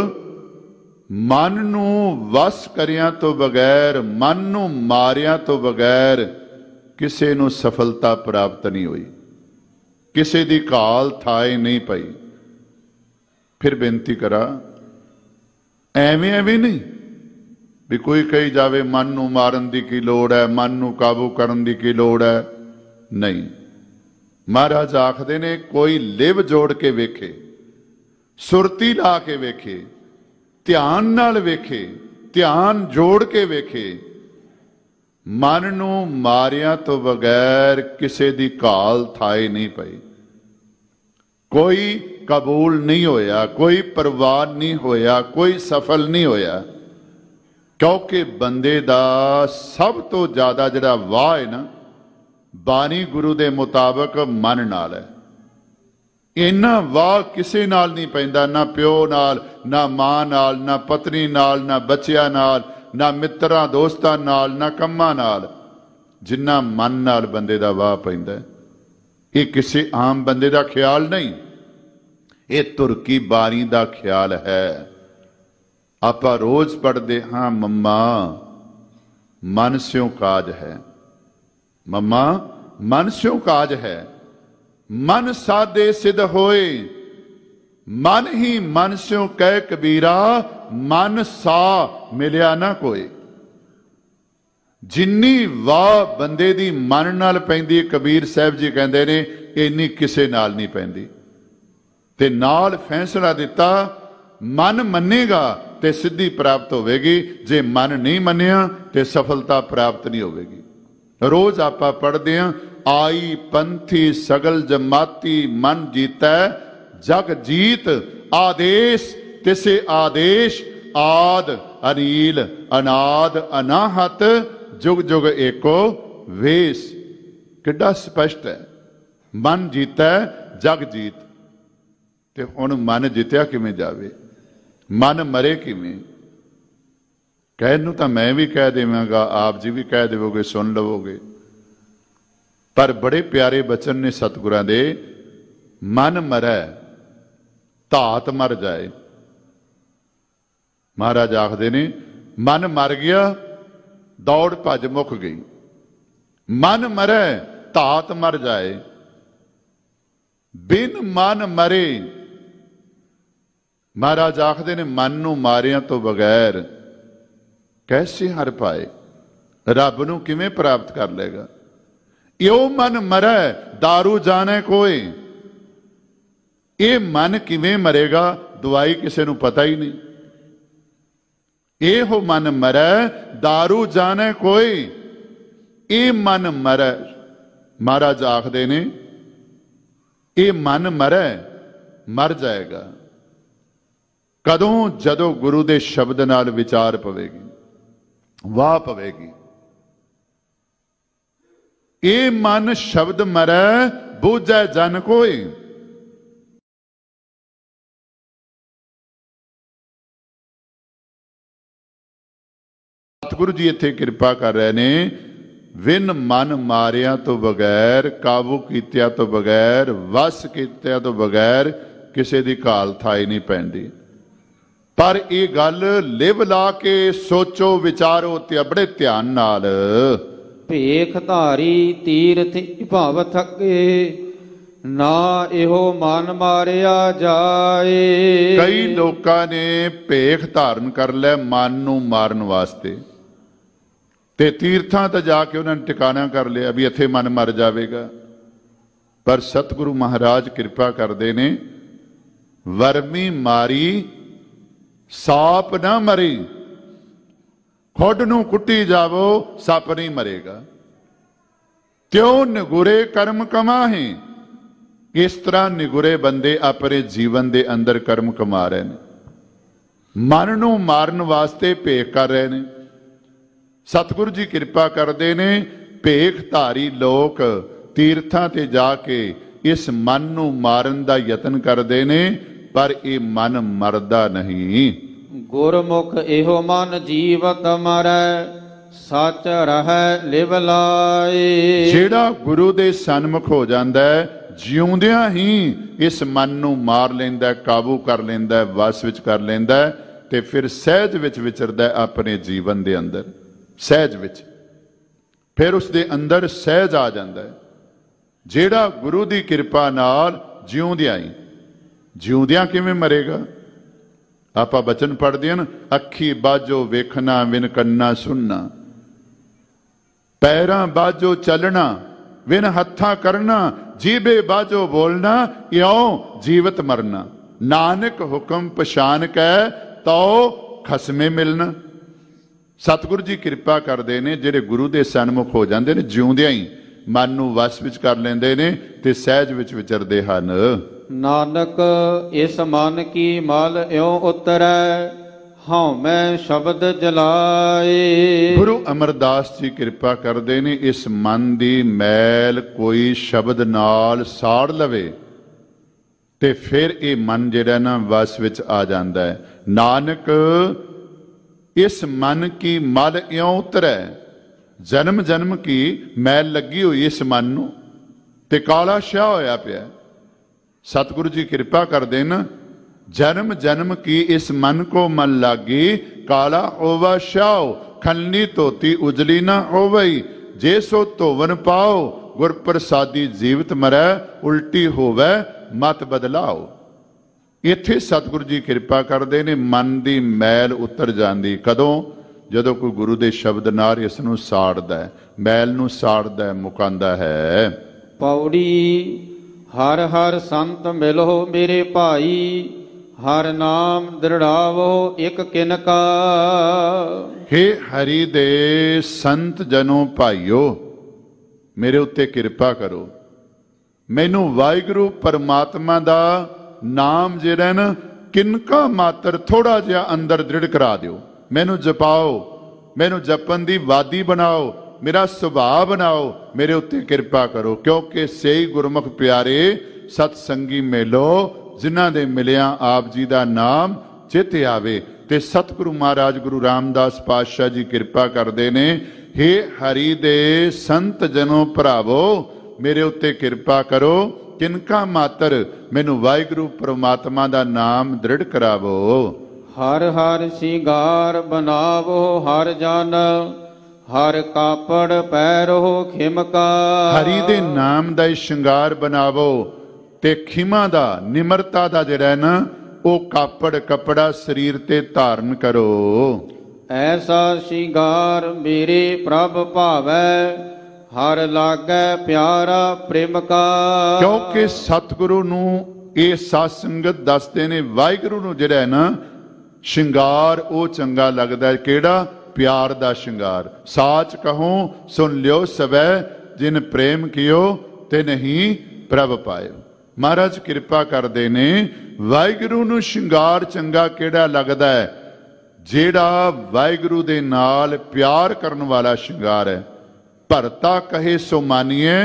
ਮਨ ਨੂੰ ਵਸ ਕਰਿਆਂ ਤੋਂ ਬਗੈਰ, ਮਨ ਨੂੰ ਮਾਰਿਆਂ ਤੋਂ ਬਗੈਰ ਕਿਸੇ ਨੂੰ ਸਫਲਤਾ ਪ੍ਰਾਪਤ ਨਹੀਂ ਹੋਈ, ਕਿਸੇ ਦੀ ਘਾਲ ਥਾਏ ਨਹੀਂ ਪਈ। ਫਿਰ ਬੇਨਤੀ ਕਰਾਂ, ਐਵੇਂ ਐਵੇਂ ਨਹੀਂ ਵੀ ਕੋਈ ਕਹੀ ਜਾਵੇ ਮਨ ਨੂੰ ਮਾਰਨ ਦੀ ਕੀ ਲੋੜ ਹੈ, ਮਨ ਨੂੰ ਕਾਬੂ ਕਰਨ ਦੀ ਕੀ ਲੋੜ ਹੈ। ਨਹੀਂ, ਮਹਾਰਾਜ ਆਖਦੇ ਨੇ ਕੋਈ ਲਿਵ ਜੋੜ ਕੇ ਵੇਖੇ, ਸੁਰਤੀ ਲਾ ਕੇ ਵੇਖੇ, ਧਿਆਨ ਨਾਲ ਵੇਖੇ, ਧਿਆਨ ਜੋੜ ਕੇ ਵੇਖੇ। ਮਨ ਨੂੰ ਮਾਰਿਆਂ ਤੋਂ ਬਗੈਰ ਕਿਸੇ ਦੀ ਘਾਲ ਥਾਏ ਨਹੀਂ ਪਈ, ਕੋਈ ਕਬੂਲ ਨਹੀਂ ਹੋਇਆ, ਕੋਈ ਪ੍ਰਵਾਨ ਨਹੀਂ ਹੋਇਆ, ਕੋਈ ਸਫਲ ਨਹੀਂ ਹੋਇਆ। ਕਿਉਂਕਿ ਬੰਦੇ ਦਾ ਸਭ ਤੋਂ ਜ਼ਿਆਦਾ ਜਿਹੜਾ ਵਾਹ ਹੈ ਨਾ, ਬਾਣੀ ਗੁਰੂ ਦੇ ਮੁਤਾਬਕ ਮਨ ਨਾਲ ਹੈ। ਇੰਨਾ ਵਾਹ ਕਿਸੇ ਨਾਲ ਨਹੀਂ ਪੈਂਦਾ, ਨਾ ਪਿਓ ਨਾਲ, ਨਾ ਮਾਂ ਨਾਲ, ਨਾ ਪਤਨੀ ਨਾਲ, ਨਾ ਬੱਚਿਆਂ ਨਾਲ, ਨਾ ਮਿੱਤਰਾਂ ਦੋਸਤਾਂ ਨਾਲ, ਨਾ ਕੰਮਾਂ ਨਾਲ, ਜਿੰਨਾ ਮਨ ਨਾਲ ਬੰਦੇ ਦਾ ਵਾਹ ਪੈਂਦਾ। ਇਹ ਕਿਸੇ ਆਮ ਬੰਦੇ ਦਾ ਖਿਆਲ ਨਹੀਂ, ਇਹ ਤੁਰਕੀ ਬਾਣੀ ਦਾ ਖਿਆਲ ਹੈ। ਆਪਾਂ ਰੋਜ਼ ਪੜ੍ਹਦੇ ਹਾਂ, ਮੰਮਾ ਮਨ ਸਿਉ ਕਾਜ ਹੈ, ਮੰਮਾ ਮਨ ਸਿਉ ਕਾਜ ਹੈ। ਮਨ ਸਾਧੇ ਸਿਧ ਹੋਏ, ਮਨ ਹੀ ਮਨ ਸਿਉ ਕਹਿ ਕਬੀਰਾ। ਮਨ ਸਾ ਮਿਲਿਆ ਨਾ ਕੋਈ। ਜਿੰਨੀ ਵਾਹ ਬੰਦੇ ਦੀ ਮਨ ਨਾਲ ਪੈਂਦੀ, ਕਬੀਰ ਸਾਹਿਬ ਜੀ ਕਹਿੰਦੇ ਨੇ, ਇੰਨੀ ਕਿਸੇ ਨਾਲ ਨਹੀਂ ਪੈਂਦੀ। ਤੇ ਨਾਲ ਫੈਸਲਾ ਦਿੱਤਾ, ਮਨ ਮੰਨੇਗਾ ਤੇ ਸਿੱਧੀ ਪ੍ਰਾਪਤ ਹੋਵੇਗੀ, ਜੇ ਮਨ ਨਹੀਂ ਮੰਨਿਆ ਤੇ ਸਫਲਤਾ ਪ੍ਰਾਪਤ ਨਹੀਂ ਹੋਵੇਗੀ। ਰੋਜ਼ ਆਪਾਂ ਪੜ੍ਹਦੇ ਹਾਂ, ਆਈ ਪੰਥੀ ਸਗਲ ਜਮਾਤੀ ਮਨ ਜੀਤੈ ਜਗ ਜੀਤ। ਆਦੇਸ਼ ਤਿਸੇ ਆਦੇਸ਼ ਆਦ ਅਨੀਲ ਅਨਾਦ ਅਨਾਹਤ ਜੁਗ ਜੁਗ ਏਕੋ ਵੇਸ। ਕਿੱਡਾ ਸਪਸ਼ਟ ਹੈ, ਮਨ ਜੀਤੈ ਜਗ ਜੀਤ। ਤੇ ਹੁਣ ਮਨ ਜਿੱਤਿਆ ਕਿਵੇਂ ਜਾਵੇ, ਮਨ ਮਰੇ ਕਿਵੇਂ? ਕਹਿਣ ਨੂੰ ਤਾਂ ਮੈਂ ਵੀ ਕਹਿ ਦੇਵਾਂਗਾ, ਆਪ ਜੀ ਵੀ ਕਹਿ ਦੇਵੋਗੇ, ਸੁਣ ਲਵੋਗੇ, ਪਰ ਬੜੇ ਪਿਆਰੇ ਬਚਨ ਨੇ ਸਤਿਗੁਰਾਂ ਦੇ। ਮਨ ਮਰੈ ਧਾਤ ਮਰ ਜਾਏ। ਮਹਾਰਾਜ ਆਖਦੇ ਨੇ, ਮਨ ਮਰ ਗਿਆ, ਦੌੜ ਭੱਜ ਮੁੱਕ ਗਈ। ਮਨ ਮਰੈ ਧਾਤ ਮਰ ਜਾਏ। ਬਿਨ ਮਨ ਮਰੇ, ਮਹਾਰਾਜ ਆਖਦੇ ਨੇ, ਮਨ ਨੂੰ ਮਾਰਿਆਂ ਤੋਂ ਬਗੈਰ ਕੈਸੇ ਹਰ ਪਾਏ, ਰੱਬ ਨੂੰ ਕਿਵੇਂ ਪ੍ਰਾਪਤ ਕਰ ਲਏਗਾ। ਇਉ ਮਨ ਮਰੈ ਦਾਰੂ ਜਾਣੈ ਕੋਏ। ਇਹ ਮਨ ਕਿਵੇਂ ਮਰੇਗਾ, ਦਵਾਈ ਕਿਸੇ ਨੂੰ ਪਤਾ ਹੀ ਨਹੀਂ। ਇਹੋ ਮਨ ਮਰੈ ਦਾਰੂ ਜਾਣੈ ਕੋਈ। ਇਹ ਮਨ ਮਰੈ, ਮਹਾਰਾਜ ਆਖਦੇ ਨੇ, ਇਹ ਮਨ ਮਰੈ, ਮਰ ਜਾਏਗਾ। ਕਦੋਂ? ਜਦੋਂ ਗੁਰੂ ਦੇ ਸ਼ਬਦ ਨਾਲ ਵਿਚਾਰ ਪਵੇਗੀ, ਵਾਹ ਪਵੇਗੀ। ਇਹ ਮਨ ਸ਼ਬਦ ਮਰੈ ਬੂਝੈ ਜਨ ਕੋਇ। ਸਤਿਗੁਰੂ ਜੀ ਇੱਥੇ ਕਿਰਪਾ ਕਰ ਰਹੇ ਨੇ, ਵਿਨ ਮਨ ਮਾਰਿਆ ਤੋਂ ਬਗੈਰ, ਕਾਬੂ ਕੀਤਿਆਂ ਤੋਂ ਬਗੈਰ, ਵਸ ਕੀਤਿਆਂ ਤੋਂ ਬਗੈਰ ਕਿਸੇ ਦੀ ਘਾਲ ਥਾਈ ਨਹੀਂ ਪੈਂਦੀ। ਪਰ ਇਹ ਗੱਲ ਲਿਵ ਲਾ ਕੇ ਸੋਚੋ, ਵਿਚਾਰੋ ਤੇ ਬੜੇ ਧਿਆਨ ਨਾਲ। ਭੇਖ ਧਾਰੀ ਤੀਰਥ ਭਵ ਥਕੇ, ਨਾ ਇਹੋ ਮਨ ਮਾਰਿਆ ਜਾਏ। ਕਈ ਲੋਕਾਂ ਨੇ ਭੇਖ ਧਾਰਨ ਕਰ ਲਿਆ ਮਨ ਨੂੰ ਮਾਰਨ ਵਾਸਤੇ, ਤੇ ਤੀਰਥਾਂ ਤੇ ਜਾ ਕੇ ਉਹਨਾਂ ਨੇ ਟਿਕਾਣਾ ਕਰ ਲਿਆ ਵੀ ਇੱਥੇ ਮਨ ਮਰ ਜਾਵੇਗਾ। ਪਰ ਸਤਿਗੁਰੂ ਮਹਾਰਾਜ ਕਿਰਪਾ ਕਰਦੇ ਨੇ, ਵਰਮੀ ਮਾਰੀ ਸਾਪ ਨਾ ਮਰੇ, ਖੁੱਡ ਨੂੰ ਕੁੱਟੀ ਜਾਵੋ ਸੱਪ ਨਹੀਂ ਮਰੇਗਾ। ਤਿਉ ਨਿਗੁਰੇ ਕਰਮ ਕਮਾਹੇ। ਇਸ ਤਰ੍ਹਾਂ ਨਿਗੁਰੇ ਬੰਦੇ ਆਪਣੇ ਜੀਵਨ ਦੇ ਅੰਦਰ ਕਰਮ ਕਮਾ ਰਹੇ ਨੇ, ਮਨ ਨੂੰ ਮਾਰਨ ਵਾਸਤੇ ਭੇਖ ਕਰ ਰਹੇ ਨੇ। ਸਤਿਗੁਰੂ ਜੀ ਕਿਰਪਾ ਕਰਦੇ ਨੇ, ਭੇਖ ਧਾਰੀ ਲੋਕ ਤੀਰਥਾਂ ਤੇ ਜਾ ਕੇ ਇਸ ਮਨ ਨੂੰ ਮਾਰਨ ਦਾ ਯਤਨ ਕਰਦੇ ਨੇ, ਪਰ ਇਹ ਮਨ ਮਰਦਾ ਨਹੀਂ। ਗੁਰਮੁਖ ਇਹੋ ਮਨ ਜੀਵਤ ਮਰੈ, ਸੱਚ ਰਹੈ ਲਿਵ ਲਾਏ। ਜਿਹੜਾ ਗੁਰੂ ਦੇ ਸਨਮੁਖ ਹੋ ਜਾਂਦਾ ਹੈ, ਜਿਉਂਦਿਆਂ ਹੀ ਇਸ ਮਨ ਨੂੰ ਮਾਰ ਲੈਂਦਾ, ਕਾਬੂ ਕਰ ਲੈਂਦਾ, ਵਸ ਵਿੱਚ ਕਰ ਲੈਂਦਾ, ਤੇ ਫਿਰ ਸਹਿਜ ਵਿੱਚ ਵਿਚਰਦਾ ਆਪਣੇ ਜੀਵਨ ਦੇ ਅੰਦਰ। ਸਹਿਜ ਵਿੱਚ ਫਿਰ ਉਸ ਦੇ ਅੰਦਰ ਸਹਿਜ ਆ ਜਾਂਦਾ ਹੈ। ਜਿਹੜਾ ਗੁਰੂ ਦੀ ਕਿਰਪਾ ਨਾਲ ਜਿਉਂਦਿਆਂ ਹੀ, ਜਿਉਂਦਿਆਂ ਕਿਵੇਂ ਮਰੇਗਾ? ਆਪਾਂ ਬਚਨ ਪੜ੍ਹਦੇ ਹਨ, ਅੱਖੀ ਬਾਝੋ ਵੇਖਣਾ, ਵਿਨ ਕੰਨਾ ਸੁਣਨਾ, ਪੈਰਾਂ ਬਾਝੋ ਚੱਲਣਾ, ਵਿਨ ਹੱਥਾਂ ਕਰਨਾ, ਜੀਬੇ ਬਾਝੋ ਬੋਲਣਾ, ਇਉਂ ਜੀਵਤ ਮਰਨਾ। ਨਾਨਕ ਹੁਕਮ ਪਛਾਨ ਕੈ ਤਉ ਖਸਮੇ ਮਿਲਣਾ। ਸਤਿਗੁਰੂ ਜੀ ਕਿਰਪਾ ਕਰਦੇ ਨੇ, ਜਿਹੜੇ ਗੁਰੂ ਦੇ ਸਨਮੁਖ ਹੋ ਜਾਂਦੇ ਨੇ, ਜਿਉਂਦਿਆਂ ਹੀ ਮਨ ਨੂੰ ਵਸ ਵਿੱਚ ਕਰ ਲੈਂਦੇ ਨੇ ਤੇ ਸਹਿਜ ਵਿੱਚ ਵਿਚਰਦੇ ਹਨ। ਨਾਨਕ ਇਸ ਮਨ ਕੀ ਮਲ ਇਉਂ ਉਤਰੈ, ਹਉ ਮੈਂ ਸ਼ਬਦ ਜਲਾਏ। ਗੁਰੂ ਅਮਰਦਾਸ ਜੀ ਕਿਰਪਾ ਕਰਦੇ ਨੇ, ਇਸ ਮਨ ਦੀ ਮੈਲ ਕੋਈ ਸ਼ਬਦ ਨਾਲ ਸਾੜ ਲਵੇ ਤੇ ਫਿਰ ਇਹ ਮਨ ਜਿਹੜਾ ਨਾ ਵਸ ਵਿੱਚ ਆ ਜਾਂਦਾ ਹੈ। ਨਾਨਕ ਇਸ ਮਨ ਕੀ ਮਲ ਇਉਂ ਉਤਰੈ, ਜਨਮ ਜਨਮ ਕੀ ਮੈਲ ਲੱਗੀ ਹੋਈ ਇਸ ਮਨ ਨੂੰ ਤੇ ਕਾਲਾ ਸ਼ਾਹ ਹੋਇਆ ਪਿਆ। ਸਤਿਗੁਰੂ ਜੀ ਕਿਰਪਾ ਕਰਦੇ ਨੇ, ਜਨਮ ਜਨਮ ਕੀ ਇਸ ਮਨ ਕੋ ਮਨ ਲਾਗੀ, ਕਾਲਾ ਹੋਵਾ ਸ਼ਾਹ, ਖੰਨੀ ਧੋਤੀ ਉਜਲੀ ਨਾ ਹੋਵਈ, ਜੇ ਸੋ ਧੋਵਨ ਪਾਓ, ਗੁਰ ਪ੍ਰਸਾਦੀ ਜੀਵਤ ਮਰੈ, ਉਲਟੀ ਹੋਵੇ ਮਤ ਬਦਲਾਓ। ਇੱਥੇ ਸਤਿਗੁਰੂ ਜੀ ਕਿਰਪਾ ਕਰਦੇ ਨੇ, ਮਨ ਦੀ ਮੈਲ ਉਤਰ ਜਾਂਦੀ। ਕਦੋਂ? ਜਦੋਂ ਕੋਈ ਗੁਰੂ ਦੇ ਸ਼ਬਦ ਨਾਲ ਇਸ ਨੂੰ ਸਾੜਦਾ ਹੈ, ਮੈਲ ਨੂੰ ਸਾੜਦਾ, ਮੁਕਾਂਦਾ ਹੈ। ਪੌੜੀ ਹਰ ਹਰ ਸੰਤ ਮਿਲੋ ਮੇਰੇ ਭਾਈ, ਹਰ ਨਾਮ ਦ੍ਰਿੜਾਵੋ ਇੱਕ ਕਿਨਕਾ। ਹੇ ਹਰੀ ਦੇ ਸੰਤ ਜਨੋ ਭਾਈਓ, ਮੇਰੇ ਉੱਤੇ ਕਿਰਪਾ ਕਰੋ, ਮੈਨੂੰ ਵਾਹਿਗੁਰੂ ਪਰਮਾਤਮਾ ਦਾ ਨਾਮ ਜਿਹੜਾ ਨਾ ਕਿਨਕਾ ਮਾਤਰ ਥੋੜਾ ਜਿਹਾ ਅੰਦਰ ਦ੍ਰਿੜ ਕਰਾ ਦਿਓ। ਮੈਨੂੰ ਜਪਾਓ, ਮੈਨੂੰ ਜਪਣ ਦੀ ਵਾਦੀ ਬਣਾਓ, ਮੇਰਾ ਸੁਭਾਅ ਬਣਾਓ, ਮੇਰੇ ਉੱਤੇ ਕਿਰਪਾ ਕਰੋ। ਕਿਉਂਕਿ ਸਹੀ ਗੁਰਮੁਖ ਪਿਆਰੇ ਸਤ ਸੰਗੀ ਮੇਲੋ, ਜਿਨ੍ਹਾਂ ਦੇ ਮਿਲਿਆ ਆਪ ਜੀ ਦਾ ਨਾਮ ਚਿਤ ਆਵੇ। ਤੇ ਸਤਿਗੁਰੂ ਮਹਾਰਾਜ ਗੁਰੂ ਰਾਮਦਾਸ ਪਾਤਸ਼ਾਹ ਜੀ ਕਿਰਪਾ ਕਰਦੇ ਨੇ, ਹੇ ਹਰੀ ਦੇ ਸੰਤ ਜਨੋ ਭਰਾਵੋ, ਮੇਰੇ ਉੱਤੇ ਕਿਰਪਾ ਕਰੋ, ਕਿਨਕਾ ਮਾਤਰ ਮੈਨੂੰ ਵਾਹਿਗੁਰੂ ਪਰਮਾਤਮਾ ਦਾ ਨਾਮ ਦ੍ਰਿੜ ਕਰਾਵੋ। ਹਰ ਹਰ ਸ਼ਿੰਗਾਰ ਬਨਾਵੋ ਹਰ ਜਨ, ਹਰ ਕਾਪੜ ਪੈਰੋ ਖਿਮਕਾ। ਹਰੀ ਦੇ ਨਾਮ ਦਾ ਹੀ ਸ਼ਿੰਗਾਰ ਬਣਾਵੋ ਤੇ ਖਿਮਾ ਦਾ, ਨਿਮਰਤਾ ਦਾ ਜਿਹੜਾ ਨਾ ਉਹ ਕਾਪੜ ਕੱਪੜਾ ਸਰੀਰ ਤੇ ਧਾਰਨ ਕਰੋ। ਐਸਾ ਸ਼ਿੰਗਾਰ ਮੇਰੇ ਪ੍ਰਭ ਭਾਵੈ, ਹਰ ਲਾਗੈ ਪਿਆਰਾ ਪ੍ਰੇਮ ਕਾ। ਕਿਉਂਕਿ ਸਤਿਗੁਰੂ ਨੂੰ ਇਹ ਸਾਧ ਸੰਗਤ ਦੱਸਦੇ ਨੇ, ਵਾਹਿਗੁਰੂ ਨੂੰ ਜਿਹੜਾ ਹੈ ਨਾ ਸ਼ਿੰਗਾਰ ਉਹ ਚੰਗਾ ਲੱਗਦਾ ਹੈ। ਕਿਹੜਾ? ਪਿਆਰ ਦਾ ਸ਼ਿੰਗਾਰ। ਸਾਚ ਕਹੂੰ ਸੁਣ ਲਿਓ ਸਵੈ, ਜਿਨ ਪ੍ਰੇਮ ਕੀਓ ਤੇ ਨਹੀਂ ਪ੍ਰਭ ਪਾਇਓ। ਮਹਾਰਾਜ ਕਿਰਪਾ ਕਰਦੇ ਨੇ, ਵਾਹਿਗੁਰੂ ਨੂੰ ਸ਼ਿੰਗਾਰ ਚੰਗਾ ਕਿਹੜਾ ਲੱਗਦਾ ਹੈ? ਜਿਹੜਾ ਵਾਹਿਗੁਰੂ ਦੇ ਨਾਲ ਪਿਆਰ ਕਰਨ ਵਾਲਾ ਸ਼ਿੰਗਾਰ ਹੈ। ਭਰਤਾ ਕਹੇ ਸੋ ਮਾਨੀਏ,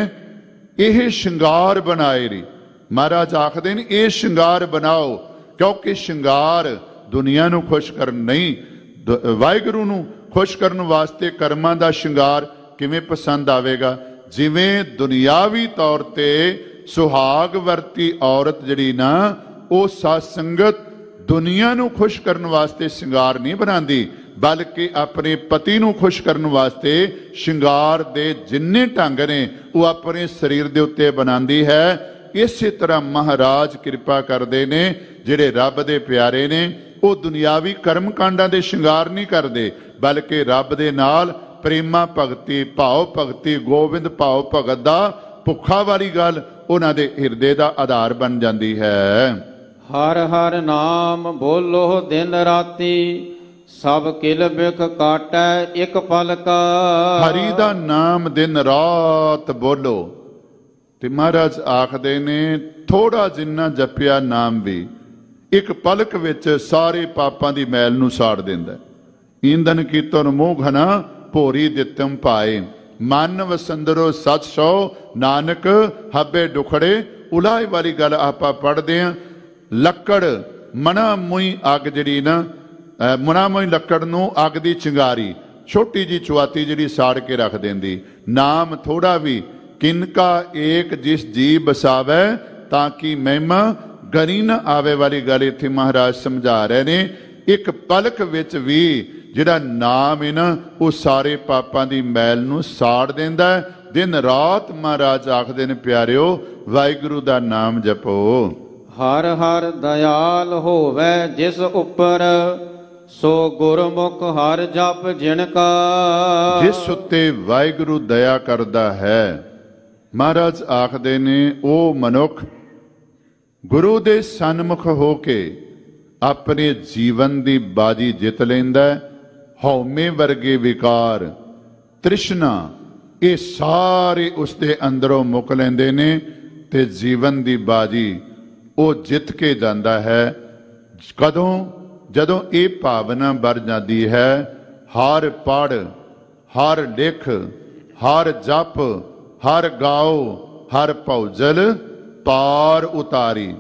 ਇਹ ਸ਼ਿੰਗਾਰ ਬਣਾਏ ਰੀ। ਮਹਾਰਾਜ ਆਖਦੇ ਨੇ ਇਹ ਸ਼ਿੰਗਾਰ ਬਣਾਓ, ਕਿਉਂਕਿ ਸ਼ਿੰਗਾਰ ਦੁਨੀਆ ਨੂੰ ਖੁਸ਼ ਕਰਨ ਨਹੀਂ, ਵਾਹਿਗੁਰੂ ਨੂੰ ਖੁਸ਼ ਕਰਨ ਵਾਸਤੇ ਕਰਮਾਂ ਦਾ ਸ਼ਿੰਗਾਰ ਕਿਵੇਂ ਪਸੰਦ ਆਵੇਗਾ। ਜਿਵੇਂ ਦੁਨਿਆਵੀ ਤੌਰ ਤੇ ਸੁਹਾਗ ਵਰਤੀ ਔਰਤ ਜਿਹੜੀ ਨਾ, ਉਹ ਸਾਧ ਸੰਗਤ ਦੁਨੀਆ ਨੂੰ ਖੁਸ਼ ਕਰਨ ਵਾਸਤੇ ਸ਼ਿੰਗਾਰ ਨਹੀਂ ਬਣਾਉਂਦੀ, ਬਲਕਿ ਆਪਣੇ ਪਤੀ ਨੂੰ ਖੁਸ਼ ਕਰਨ ਵਾਸਤੇ ਸ਼ਿੰਗਾਰ ਦੇ ਜਿੰਨੇ ਢੰਗ ਨੇ ਉਹ ਆਪਣੇ ਸਰੀਰ ਦੇ ਉੱਤੇ ਬਣਾਉਂਦੀ ਹੈ। ਇਸੇ ਤਰ੍ਹਾਂ ਮਹਾਰਾਜ ਕਿਰਪਾ ਕਰਦੇ ਨੇ, ਜਿਹੜੇ ਰੱਬ ਦੇ ਪਿਆਰੇ ਨੇ, ਉਹ ਦੁਨਿਆਵੀ ਕਰਮ ਕਾਂਡਾਂ ਦੇ ਸ਼ਿੰਗਾਰ ਨਹੀਂ ਕਰਦੇ, ਬਲਕਿ ਰੱਬ ਦੇ ਨਾਲ ਪ੍ਰੇਮਾ ਭਗਤੀ, ਭਾਵ ਭਗਤੀ, ਗੋਬਿੰਦ ਭਾਵ ਭਗਤ ਦਾ ਭੁੱਖਾ ਵਾਲੀ ਗੱਲ ਉਹਨਾਂ ਦੇ ਹਿਰਦੇ ਦਾ ਆਧਾਰ ਬਣ ਜਾਂਦੀ ਹੈ। ਹਰ ਹਰ ਨਾਮ ਬੋਲੋ ਦਿਨ ਰਾਤੀ, ਸਭ ਕਿਲ ਬਿਖ ਕਾਟੈ ਇੱਕ ਪਲ ਕਾ। ਹਰੀ ਦਾ ਨਾਮ ਦਿਨ ਰਾਤ ਬੋਲੋ। ਤੇ ਮਹਾਰਾਜ ਆਖਦੇ ਨੇ ਥੋੜਾ ਜਿੰਨਾ ਜਪਿਆ ਨਾਮ ਵੀ ਇੱਕ ਪਲਕ ਵਿੱਚ ਸਾਰੇ ਪਾਪਾਂ ਦੀ ਮੈਲ ਨੂੰ ਸਾੜ ਦਿੰਦਾ। ਈਂਦਨ ਕੀਤਨ ਮੋਹ ਘਨਾ ਭੋਰੀ ਦਿੱਤਮ ਪਾਏ, ਮਨ ਵਸੰਦਰੋ ਸਚ ਸੋ ਨਾਨਕ ਹੱਬੇ ਡੁਖੜੇ। ਉਲਾਏ ਵਾਲੀ ਗੱਲ ਆਪਾਂ ਪੜ੍ਹਦੇ ਹਾਂ। ਲੱਕੜ ਮਣਾ ਮੂੰਹ ਅੱਗ ਜਿਹੜੀ ਨਾ, ਮਣਾ ਮੂੰਹ ਲੱਕੜ ਨੂੰ ਅੱਗ ਦੀ ਚਿੰਗਾਰੀ, ਛੋਟੀ ਜੀ ਚੁਆਤੀ ਜਿਹੜੀ ਸਾੜ ਕੇ ਰੱਖ ਦਿੰਦੀ। ਨਾਮ ਥੋੜਾ ਵੀ ਕਿਨਕਾ ਏਕ ਜਿਸ ਜੀ ਬਸਾਵੇ, ਤਾਂ ਕਿ ਮਹਿਮਾ ਗਰੀ ਨਾ ਆਵੇ ਵਾਲੀ ਗੱਲ ਇੱਥੇ ਮਹਾਰਾਜ ਸਮਝਾ ਰਹੇ ਨੇ। ਇੱਕ ਪਲਕ ਵਿੱਚ ਵੀ ਜਿਹੜਾ ਨਾਮ ਹੈ ਨਾ, ਉਹ ਸਾਰੇ ਪਾਪਾਂ ਦੀ ਮੈਲ ਨੂੰ ਸਾੜ ਦਿੰਦਾ ਹੈ। ਦਿਨ ਰਾਤ ਮਹਾਰਾਜ ਆਖਦੇ ਨੇ ਪਿਆਰਿਓ, ਵਾਹਿਗੁਰੂ ਦਾ ਨਾਮ ਜਪੋ। ਹਰ ਹਰ ਦਇਆਲ ਹੋਵੇ ਜਿਸ ਉੱਪਰ, ਸੋ ਗੁਰਮੁਖ ਹਰ ਜਪ ਜਿਨ ਕਾ। ਜਿਸ ਉੱਤੇ ਵਾਹਿਗੁਰੂ ਦਇਆ ਕਰਦਾ ਹੈ, ਮਹਾਰਾਜ ਆਖਦੇ ਨੇ ਉਹ ਮਨੁੱਖ ਗੁਰੂ ਦੇ ਸਨਮੁਖ ਹੋ ਕੇ ਆਪਣੇ ਜੀਵਨ ਦੀ ਬਾਜੀ ਜਿੱਤ ਲੈਂਦਾ। ਹਉਮੈ ਵਰਗੇ ਵਿਕਾਰ, ਤ੍ਰਿਸ਼ਨਾ, ਇਹ ਸਾਰੇ ਉਸਦੇ ਅੰਦਰੋਂ ਮੁੱਕ ਲੈਂਦੇ ਨੇ ਤੇ ਜੀਵਨ ਦੀ ਬਾਜੀ ਉਹ ਜਿੱਤ ਕੇ ਜਾਂਦਾ ਹੈ। ਕਦੋਂ? ਜਦੋਂ ਇਹ ਭਾਵਨਾ ਬਣ ਜਾਂਦੀ ਹੈ, ਹਰ ਪੜ, ਹਰ ਲਿਖ, ਹਰ ਜਪ, ਹਰ ਗਾਓ, ਹਰ ਭੌਜਲ ਪਾਰ ਉਤਾਰੀ।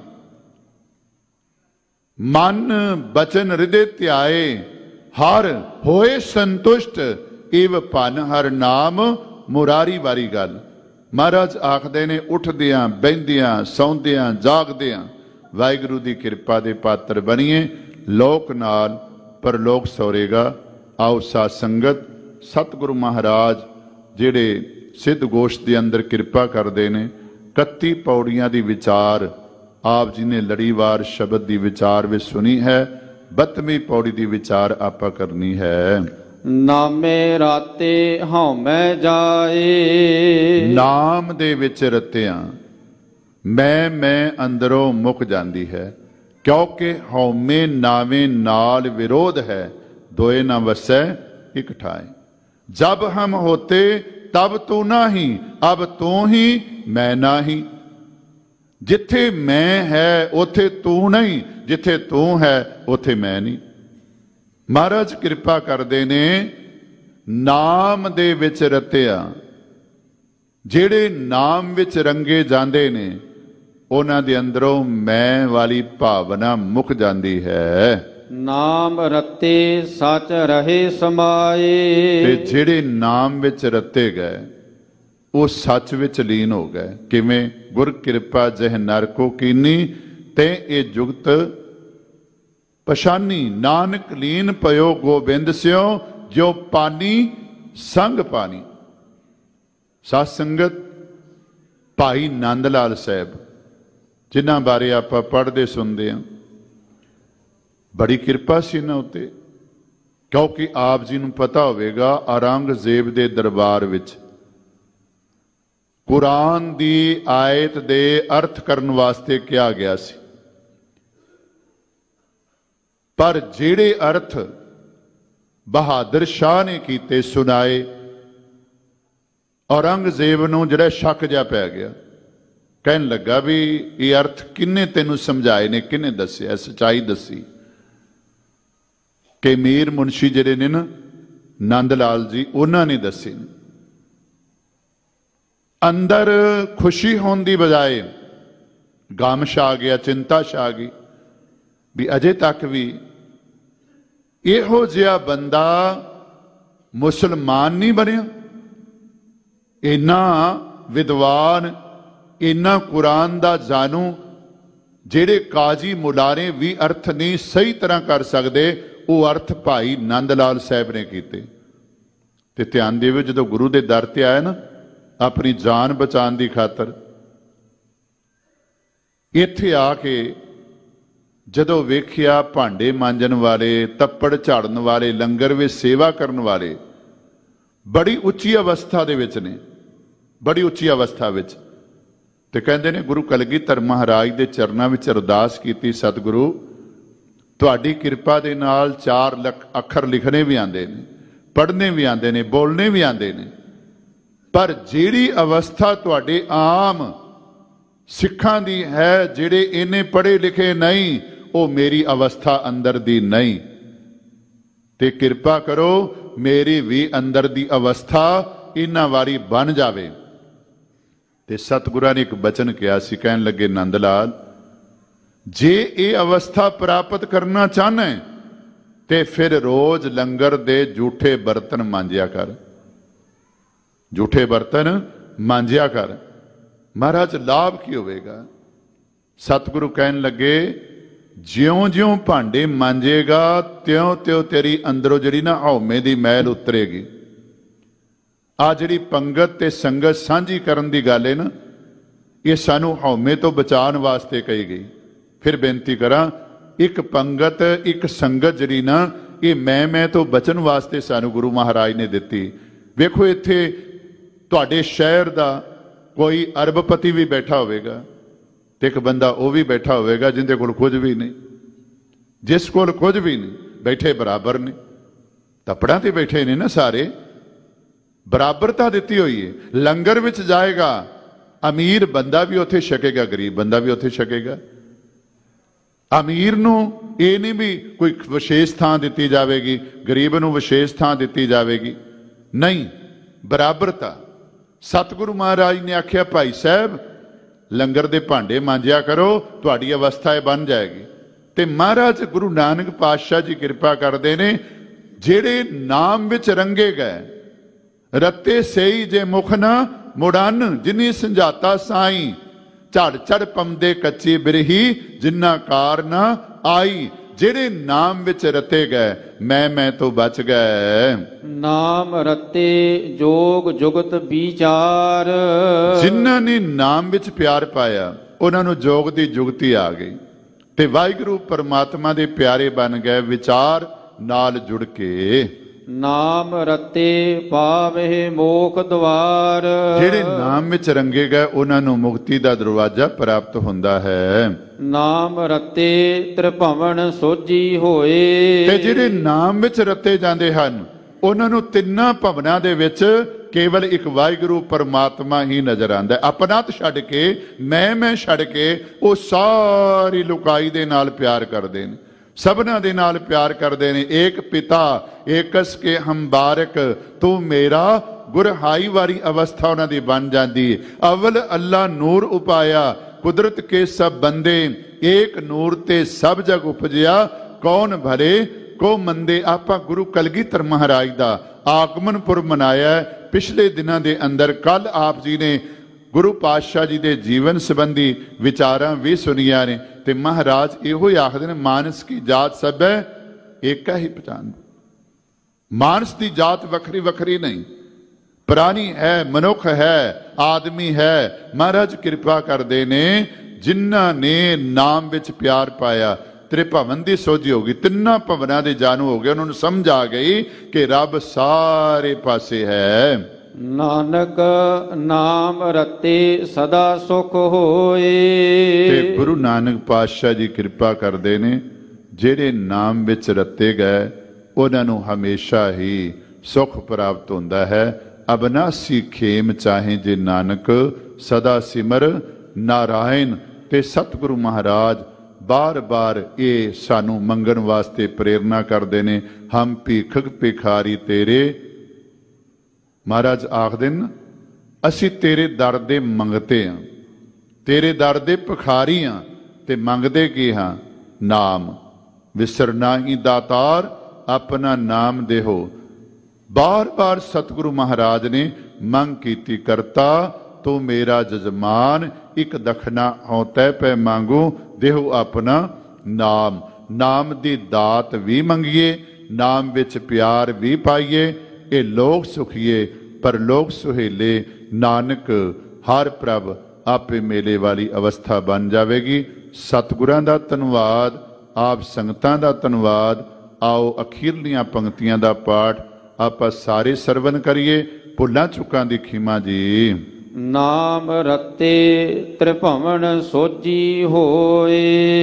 ਮਨ ਬਚਨ ਹਿਰਦੇ ਧਿਆਏ, ਹਰ ਹੋਏ ਸੰਤੁਸ਼ਟ, ਇਵ ਭਨ ਹਰ ਨਾਮ ਮੁਰਾਰੀ ਵਾਲੀ ਗੱਲ। ਮਹਾਰਾਜ ਆਖਦੇ ਨੇ ਉੱਠਦਿਆਂ, ਬਹਿੰਦਿਆਂ, ਸੌਂਦਿਆਂ, ਜਾਗਦਿਆਂ ਵਾਹਿਗੁਰੂ ਦੀ ਕਿਰਪਾ ਦੇ ਪਾਤਰ ਬਣੀਏ। ਲੋਕ ਨਾਲ ਪਰਲੋਕ ਸੌਰੇਗਾ। ਆਓ ਸਾਧ ਸੰਗਤ, ਸਤਿਗੁਰੂ ਮਹਾਰਾਜ ਜਿਹੜੇ ਸਿੱਧ ਗੋਸ਼ਟ ਦੇ ਅੰਦਰ ਕਿਰਪਾ ਕਰਦੇ ਨੇ, 31 ਪੌੜੀਆਂ ਦੀ ਵਿਚਾਰ ਆਪ ਜੀ ਨੇ ਲੜੀਵਾਰ ਸ਼ਬਦ ਦੀ ਵਿਚਾਰ ਵਿੱਚ ਸੁਣੀ ਹੈ। 32ਵੀਂ ਪੌੜੀ ਦੀ ਵਿਚਾਰ ਆਪਾਂ ਕਰਨੀ ਹੈ। ਨਾਮੇ ਰਾਤੇ ਹਉਮੈ ਜਾਏ। ਨਾਮ ਦੇ ਵਿੱਚ ਰਤਿਆਂ ਮੈਂ ਅੰਦਰੋਂ ਮੁੱਕ ਜਾਂਦੀ ਹੈ, ਕਿਉਂਕਿ ਹਉਮੈ ਨਾਵੇਂ ਨਾਲ ਵਿਰੋਧ ਹੈ, ਦੋਏ ਨਾ ਵਸੈ ਇਕ ਠਾਏ। ਜਬ ਹਮ ਹੋਤੇ ਤਬ ਤੂੰ ਨਹੀਂ, ਅਬ ਤੂੰ ਹੀ ਮੈਂ ਨਹੀਂ। ਜਿੱਥੇ ਮੈਂ ਹੈ ਉੱਥੇ ਤੂੰ ਨਹੀਂ, ਜਿੱਥੇ ਤੂੰ ਹੈ ਉੱਥੇ ਮੈਂ ਨਹੀਂ। ਮਹਾਰਾਜ ਕਿਰਪਾ ਕਰਦੇ ਨੇ, ਨਾਮ ਦੇ ਵਿੱਚ ਰਤਿਆ, ਜਿਹੜੇ ਨਾਮ ਵਿੱਚ ਰੰਗੇ ਜਾਂਦੇ ਨੇ, ਉਹਨਾਂ ਦੇ ਅੰਦਰੋਂ ਮੈਂ ਵਾਲੀ ਭਾਵਨਾ ਮੁੱਕ ਜਾਂਦੀ ਹੈ। ਨਾਮ ਰਤੇ ਸੱਚ ਰਹੇ ਸਮਾਏ। ਤੇ ਜਿਹੜੇ ਨਾਮ ਵਿੱਚ ਰਤੇ ਗਏ ਉਹ ਸੱਚ ਵਿੱਚ ਲੀਨ ਹੋ ਗਏ। ਕਿਵੇਂ? ਗੁਰ ਕਿਰਪਾ ਜਹ ਨਰ ਕੋ ਕੀਨੀ, ਤੇ ਇਹ ਜੁਗਤ ਪਛਾਨੀ। ਨਾਨਕ ਲੀਨ ਪਇਓ ਗੋਬਿੰਦ ਸਿਓ, ਜੋ ਪਾਨੀ ਸੰਗ ਪਾਨੀ। ਸਾਧ ਸੰਗਤ, ਭਾਈ ਨੰਦ ਲਾਲ ਸਾਹਿਬ, ਜਿਨ੍ਹਾਂ ਬਾਰੇ ਆਪਾਂ ਪੜ੍ਹਦੇ ਸੁਣਦੇ ਹਾਂ, ਬੜੀ ਕਿਰਪਾ ਸੀ ਇਹਨਾਂ ਉੱਤੇ, ਕਿਉਂਕਿ ਆਪ ਜੀ ਨੂੰ ਪਤਾ ਹੋਵੇਗਾ ਔਰੰਗਜ਼ੇਬ ਦੇ ਦਰਬਾਰ ਵਿੱਚ ਕੁਰਾਨ ਦੀ ਆਇਤ ਦੇ ਅਰਥ ਕਰਨ ਵਾਸਤੇ ਕਿਹਾ ਗਿਆ ਸੀ, ਪਰ ਜਿਹੜੇ ਅਰਥ ਬਹਾਦਰ ਸ਼ਾਹ ਨੇ ਕੀਤੇ, ਸੁਣਾਏ, ਔਰੰਗਜ਼ੇਬ ਨੂੰ ਜਿਹੜਾ ਸ਼ੱਕ ਜਿਹਾ ਪੈ ਗਿਆ। ਕਹਿਣ ਲੱਗਾ ਵੀ ਇਹ ਅਰਥ ਕਿਹਨੇ ਤੈਨੂੰ ਸਮਝਾਏ ਨੇ, ਕਿਹਨੇ ਦੱਸਿਆ? ਸੱਚਾਈ ਦੱਸੀ ਕਿ ਮੀਰ ਮੁਨਸ਼ੀ ਜਿਹੜੇ ਨੇ ਨਾ, ਨੰਦ ਲਾਲ ਜੀ, ਉਹਨਾਂ ਨੇ ਦੱਸੇ। ਅੰਦਰ ਖੁਸ਼ੀ ਹੋਣ ਦੀ ਬਜਾਏ ਗਮ ਛਾ ਗਿਆ, ਚਿੰਤਾ ਛਾ ਗਈ ਵੀ ਅਜੇ ਤੱਕ ਵੀ ਇਹੋ ਜਿਹਾ ਬੰਦਾ ਮੁਸਲਮਾਨ ਨਹੀਂ ਬਣਿਆ। ਇੰਨਾ ਵਿਦਵਾਨ, ਇੰਨਾ ਕੁਰਾਨ ਦਾ ਜਾਣੂ, ਜਿਹੜੇ ਕਾਜ਼ੀ ਮੁਲਾਰੇ ਵੀ ਅਰਥ ਨਹੀਂ ਸਹੀ ਤਰ੍ਹਾਂ ਕਰ ਸਕਦੇ, ਉਹ ਅਰਥ ਭਾਈ ਨੰਦ ਲਾਲ ਸਾਹਿਬ ਨੇ ਕੀਤੇ। ਤੇ ਧਿਆਨ ਦੇਵੇ, ਜਦੋਂ ਗੁਰੂ ਦੇ ਦਰ ਤੇ ਆਇਆ ਨਾ ਆਪਣੀ ਜਾਨ ਬਚਾਉਣ ਦੀ ਖਾਤਰ, ਇੱਥੇ ਆ ਕੇ ਜਦੋਂ ਵੇਖਿਆ ਭਾਂਡੇ ਮਾਂਜਣ ਵਾਲੇ, ਤੱਪੜ ਝਾੜਨ ਵਾਲੇ, ਲੰਗਰ ਵਿੱਚ ਸੇਵਾ ਕਰਨ ਵਾਲੇ ਬੜੀ ਉੱਚੀ ਅਵਸਥਾ ਦੇ ਵਿੱਚ ਨੇ, ਬੜੀ ਉੱਚੀ ਅਵਸਥਾ ਵਿੱਚ, ਤੇ ਕਹਿੰਦੇ ਨੇ ਗੁਰੂ ਕਲਗੀਧਰ ਮਹਾਰਾਜ ਦੇ ਚਰਨਾਂ ਵਿੱਚ ਅਰਦਾਸ ਕੀਤੀ, ਸਤਿਗੁਰੂ ਤੁਹਾਡੀ ਕਿਰਪਾ ਦੇ ਨਾਲ 4 ਲੱਖ ਅੱਖਰ ਲਿਖਣੇ ਵੀ ਆਉਂਦੇ ਨੇ, ਪੜ੍ਹਨੇ ਵੀ ਆਉਂਦੇ ਨੇ, ਬੋਲਣੇ ਵੀ ਆਉਂਦੇ ਨੇ, ਪਰ ਜਿਹੜੀ ਅਵਸਥਾ ਤੁਹਾਡੇ ਆਮ ਸਿੱਖਾਂ ਦੀ ਹੈ, ਜਿਹੜੇ ਇਹਨੇ ਪੜ੍ਹੇ ਲਿਖੇ ਨਹੀਂ, ਉਹ ਮੇਰੀ ਅਵਸਥਾ ਅੰਦਰ ਦੀ ਨਹੀਂ, ਤੇ ਕਿਰਪਾ ਕਰੋ ਮੇਰੀ ਵੀ ਅੰਦਰ ਦੀ ਅਵਸਥਾ ਇਹਨਾਂ ਵਾਰੀ ਬਣ ਜਾਵੇ। ਤੇ ਸਤਿਗੁਰਾਂ ਨੇ ਇੱਕ ਬਚਨ ਕਿਹਾ ਸੀ, ਕਹਿਣ ਲੱਗੇ ਨੰਦ ਲਾਲ, ਜੇ ਇਹ ਅਵਸਥਾ ਪ੍ਰਾਪਤ ਕਰਨਾ ਚਾਹਨਾ ਹੈ ਤੇ ਫਿਰ ਰੋਜ਼ ਲੰਗਰ ਦੇ ਝੂਠੇ ਬਰਤਨ ਮਾਂਜਿਆ ਕਰ, ਝੂਠੇ ਬਰਤਨ ਮਾਂਜਿਆ ਕਰ। ਮਹਾਰਾਜ ਲਾਭ ਕੀ ਹੋਵੇਗਾ? ਸਤਿਗੁਰੂ ਕਹਿਣ ਲੱਗੇ, ਜਿਉਂ-ਜਿਉਂ ਭਾਂਡੇ ਮਾਂਜੇਗਾ ਤਿਉਂ-ਤਿਉਂ ਤੇਰੀ ਅੰਦਰੋਂ ਜਿਹੜੀ ਨਾ ਹਉਮੈ ਦੀ ਮੈਲ ਉਤਰੇਗੀ। ਆ ਜਿਹੜੀ ਪੰਗਤ ਤੇ ਸੰਗਤ ਸਾਂਝੀ ਕਰਨ ਦੀ ਗੱਲ ਹੈ ਨਾ, ਇਹ ਸਾਨੂੰ ਹਉਮੈ ਤੋਂ ਬਚਾਉਣ ਵਾਸਤੇ ਕਹੀ ਗਈ। ਫਿਰ ਬੇਨਤੀ ਕਰਾਂ, ਇੱਕ ਪੰਗਤ, ਇੱਕ ਸੰਗਤ ਜਿਹੜੀ ਨਾ, ਇਹ ਮੈਂ ਤੋਂ ਬਚਣ ਵਾਸਤੇ ਸਾਨੂੰ ਗੁਰੂ ਮਹਾਰਾਜ ਨੇ ਦਿੱਤੀ। ਵੇਖੋ ਇੱਥੇ ਤੁਹਾਡੇ ਸ਼ਹਿਰ ਦਾ ਕੋਈ ਅਰਬਪਤੀ ਵੀ ਬੈਠਾ ਹੋਵੇਗਾ, ਤੇ ਇੱਕ ਬੰਦਾ ਉਹ ਵੀ ਬੈਠਾ ਹੋਵੇਗਾ ਜਿਹਦੇ ਕੋਲ ਕੁਝ ਵੀ ਨਹੀਂ, ਜਿਸ ਕੋਲ ਕੁਝ ਵੀ ਨਹੀਂ, ਬੈਠੇ ਬਰਾਬਰ ਨੇ, ਤਪੜਾਂ ਤੇ ਬੈਠੇ ਨੇ ਨਾ ਸਾਰੇ, ਬਰਾਬਰਤਾ ਦਿੱਤੀ ਹੋਈ ਹੈ। ਲੰਗਰ ਵਿੱਚ ਜਾਏਗਾ, ਅਮੀਰ ਬੰਦਾ ਵੀ ਉੱਥੇ ਛਕੇਗਾ, ਗਰੀਬ ਬੰਦਾ ਵੀ ਉੱਥੇ ਛਕੇਗਾ। ਅਮੀਰ ਨੂੰ ਇਹ ਨਹੀਂ ਵੀ ਕੋਈ ਵਿਸ਼ੇਸ਼ ਥਾਂ ਦਿੱਤੀ ਜਾਵੇਗੀ, ਗਰੀਬ ਨੂੰ ਵਿਸ਼ੇਸ਼ ਥਾਂ ਦਿੱਤੀ ਜਾਵੇਗੀ, ਨਹੀਂ, ਬਰਾਬਰਤਾ। ਸਤਿਗੁਰੂ ਮਹਾਰਾਜ ਨੇ ਆਖਿਆ, ਭਾਈ ਸਾਹਿਬ ਲੰਗਰ ਦੇ ਭਾਂਡੇ ਮਾਂਜਿਆ ਕਰੋ, ਤੁਹਾਡੀ ਅਵਸਥਾ ਇਹ ਬਣ ਜਾਏਗੀ। ਤੇ ਮਹਾਰਾਜ ਗੁਰੂ ਨਾਨਕ ਪਾਤਸ਼ਾਹ ਜੀ ਕਿਰਪਾ ਕਰਦੇ ਨੇ, ਜਿਹੜੇ ਨਾਮ ਵਿੱਚ ਰੰਗੇ ਗਏ, ਰਤੇ ਸਈ ਜੇ ਮੁਖ ਨਾ ਮੁੜਨ, ਜਿਨੀ ਸੰਝਾਤਾ ਸਾਈ, ਝੜ ਝੜ ਪੰਦੇ ਕੱਚੀ ਬਿਰਹੀ, ਜਿੰਨਾ ਕਾਰ ਨਾ ਆਈ। ਜਿਹੜੇ ਨਾਮ ਵਿੱਚ ਰਤੇ ਗਏ, ਮੈਂ ਤੋਂ ਬਚ ਗਏ। ਨਾਮ ਰਤੇ ਜੋਗ ਜੁਗਤ ਵਿਚਾਰ, ਜਿਨ੍ਹਾਂ ਨੇ ਨਾਮ ਵਿੱਚ ਪਿਆਰ ਪਾਇਆ, ਉਹਨਾਂ ਨੂੰ ਜੋਗ ਦੀ ਜੁਗਤੀ ਆ ਗਈ, ਤੇ ਵਾਹਿਗੁਰੂ ਪਰਮਾਤਮਾ ਦੇ ਪਿਆਰੇ ਬਣ ਗਏ, ਵਿਚਾਰ ਨਾਲ ਜੁੜ ਕੇ। ਨਾਮ ਰਤੇ ਪਾਵੇ ਮੋਖ ਦਵਾਰ, ਜਿਹੜੇ ਨਾਮ ਵਿੱਚ ਰੰਗੇ ਗਏ, ਉਹਨਾਂ ਨੂੰ ਮੁਕਤੀ ਦਾ ਦਰਵਾਜ਼ਾ ਪ੍ਰਾਪਤ ਹੁੰਦਾ ਹੈ। ਨਾਮ ਰਤੇ ਤ੍ਰਿਭਵਨ ਸੋਝੀ ਹੋਏ, ਤੇ ਜਿਹੜੇ ਨਾਮ ਵਿੱਚ ਰਤੇ ਜਾਂਦੇ ਹਨ, ਉਹਨਾਂ ਨੂੰ ਤਿੰਨਾਂ ਭਵਨਾਂ ਦੇ ਵਿੱਚ ਕੇਵਲ ਇੱਕ ਵਾਹਿਗੁਰੂ ਪਰਮਾਤਮਾ ਹੀ ਨਜ਼ਰ ਆਉਂਦਾ ਹੈ। ਆਪਣਤ ਛੱਡ ਕੇ, ਮੈਂ ਛੱਡ ਕੇ, ਉਹ ਸਾਰੀ ਲੁਕਾਈ ਦੇ ਨਾਲ ਪਿਆਰ ਕਰਦੇ ਨੇ, ਸਭਨਾਂ ਦੇ ਨਾਲ ਪਿਆਰ ਕਰਦੇ ਨੇ। ਏਕ ਪਿਤਾ ਏਕਸ ਕੇ ਹਮ ਬਾਰਕ, ਤੂੰ ਮੇਰਾ, ਗੁਰਹਾਈ ਵਾਲੀ ਅਵਸਥਾ ਉਹਨਾਂ ਦੀ ਬਣ ਜਾਂਦੀ। ਅਵਲ ਅੱਲਾ ਨੂਰ ਉਪਾਇਆ, ਕੁਦਰਤ ਕੇ ਸਭ ਬੰਦੇ, ਏਕ ਨੂਰ ਤੇ ਸਭ ਜਗ ਉਪਜਿਆ, ਕੌਣ ਭਰੇ ਕੋ ਮੰਦੇ। ਆਪਾਂ ਗੁਰੂ ਕਲਗੀਧਰ ਮਹਾਰਾਜ ਦਾ ਆਗਮਨ ਪੁਰਬ ਮਨਾਇਆ ਪਿਛਲੇ ਦਿਨਾਂ ਦੇ ਅੰਦਰ। ਕੱਲ ਆਪ ਜੀ ਨੇ ਗੁਰੂ ਪਾਤਸ਼ਾਹ ਜੀ ਦੇ ਜੀਵਨ ਸੰਬੰਧੀ ਵਿਚਾਰਾਂ ਵੀ ਸੁਣੀਆਂ ਨੇ, ਤੇ ਮਹਾਰਾਜ ਇਹੋ ਹੀ ਆਖਦੇ ਨੇ, ਮਾਨਸ ਕੀ ਜਾਤ ਸਭ ਹੈ ਏਕਾ ਹੀ ਪਛਾਣ। ਮਾਨਸ ਦੀ ਜਾਤ ਵੱਖਰੀ ਵੱਖਰੀ ਨਹੀਂ, ਪ੍ਰਾਣੀ ਹੈ, ਮਨੁੱਖ ਹੈ, ਆਦਮੀ ਹੈ। ਮਹਾਰਾਜ ਕਿਰਪਾ ਕਰਦੇ ਨੇ, ਜਿਨ੍ਹਾਂ ਨੇ ਨਾਮ ਵਿੱਚ ਪਿਆਰ ਪਾਇਆ, ਤ੍ਰਿਭਵਨ ਦੀ ਸੋਝੀ ਹੋ ਗਈ, ਤਿੰਨਾਂ ਭਵਨਾਂ ਦੇ ਜਾਣੂ ਹੋ ਗਏ। ਉਹਨਾਂ ਨੂੰ ਸਮਝ ਆ ਗਈ ਕਿ ਰੱਬ ਸਾਰੇ ਪਾਸੇ ਹੈ। ਨਾਨਕ ਨਾਮ ਰਤੇ ਸਦਾ ਸੁਖ ਹੋਏ। ਤੇ ਗੁਰੂ ਨਾਨਕ ਪਾਤਸ਼ਾਹ ਜੀ ਕਿਰਪਾ ਕਰਦੇ ਨੇ, ਜਿਹੜੇ ਨਾਮ ਵਿੱਚ ਰਤੇ ਗਏ, ਉਹਨਾਂ ਨੂੰ ਹਮੇਸ਼ਾ ਹੀ ਸੁਖ ਪ੍ਰਾਪਤ ਹੁੰਦਾ ਹੈ। ਅਬਨਾਸੀ ਖੇਮ ਚਾਹੇ ਜੇ ਨਾਨਕ, ਸਦਾ ਸਿਮਰ ਨਾਰਾਇਣ। ਤੇ ਸਤਿਗੁਰੂ ਮਹਾਰਾਜ ਬਾਰ-ਬਾਰ ਇਹ ਸਾਨੂੰ ਮੰਗਣ ਵਾਸਤੇ ਪ੍ਰੇਰਨਾ ਕਰਦੇ ਨੇ, ਹਮ ਭੀਖਕ ਭਿਖਾਰੀ ਤੇਰੇ। ਮਹਾਰਾਜ ਆਖਦੇ ਨੇ, ਅਸੀਂ ਤੇਰੇ ਦਰ ਦੇ ਮੰਗਤੇ ਹਾਂ, ਤੇਰੇ ਦਰ ਦੇ ਭਿਖਾਰੀ ਹਾਂ, ਤੇ ਮੰਗਦੇ ਕੀ ਹਾਂ? ਨਾਮ। ਵਿਸਰ ਨਾਹੀ ਦਾਤਾਰ ਆਪਣਾ ਨਾਮ ਦੇਹੋ। ਬਾਰ-ਬਾਰ ਸਤਿਗੁਰੂ ਮਹਾਰਾਜ ਨੇ ਮੰਗ ਕੀਤੀ, ਕਰਤਾ ਤੂੰ ਮੇਰਾ ਜਜਮਾਨ, ਇੱਕ ਦਖਣਾ ਹਉ ਤੈ ਪੈ ਮੰਗੂ, ਦੇਹੋ ਆਪਣਾ ਨਾਮ। ਨਾਮ ਦੀ ਦਾਤ ਵੀ ਮੰਗੀਏ, ਨਾਮ ਵਿੱਚ ਪਿਆਰ ਵੀ ਪਾਈਏ, ਇਹ ਲੋਕ ਸੁਖੀਏ ਪਰਲੋਕ ਸੁਹੇਲੇ। ਨਾਨਕ ਹਰ ਪ੍ਰਭ ਆਪੇ ਮੇਲੇ ਵਾਲੀ ਅਵਸਥਾ ਬਣ ਜਾਵੇਗੀ। ਸਤਿਗੁਰਾਂ ਦਾ ਧੰਨਵਾਦ, ਆਪ ਸੰਗਤਾਂ ਦਾ ਧੰਨਵਾਦ। ਆਓ ਅਖੀਰਲੀਆਂ ਪੰਕਤੀਆਂ ਦਾ ਪਾਠ ਆਪਾਂ ਸਾਰੇ ਸਰਵਨ ਕਰੀਏ। ਭੁੱਲਾਂ ਚੁੱਕਾਂ ਦੀ ਖਿਮਾ ਜੀ। ਨਾਮ ਰਤੇ ਤ੍ਰਿਭਵਨ ਸੋਜੀ ਹੋਏ,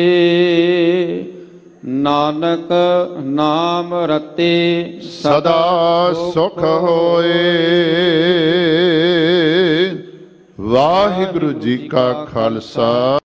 ਨਾਨਕ ਨਾਮ ਰਤੇ ਸਦਾ ਸੁਖ ਹੋਏ। ਵਾਹਿਗੁਰੂ ਜੀ ਕਾ ਖਾਲਸਾ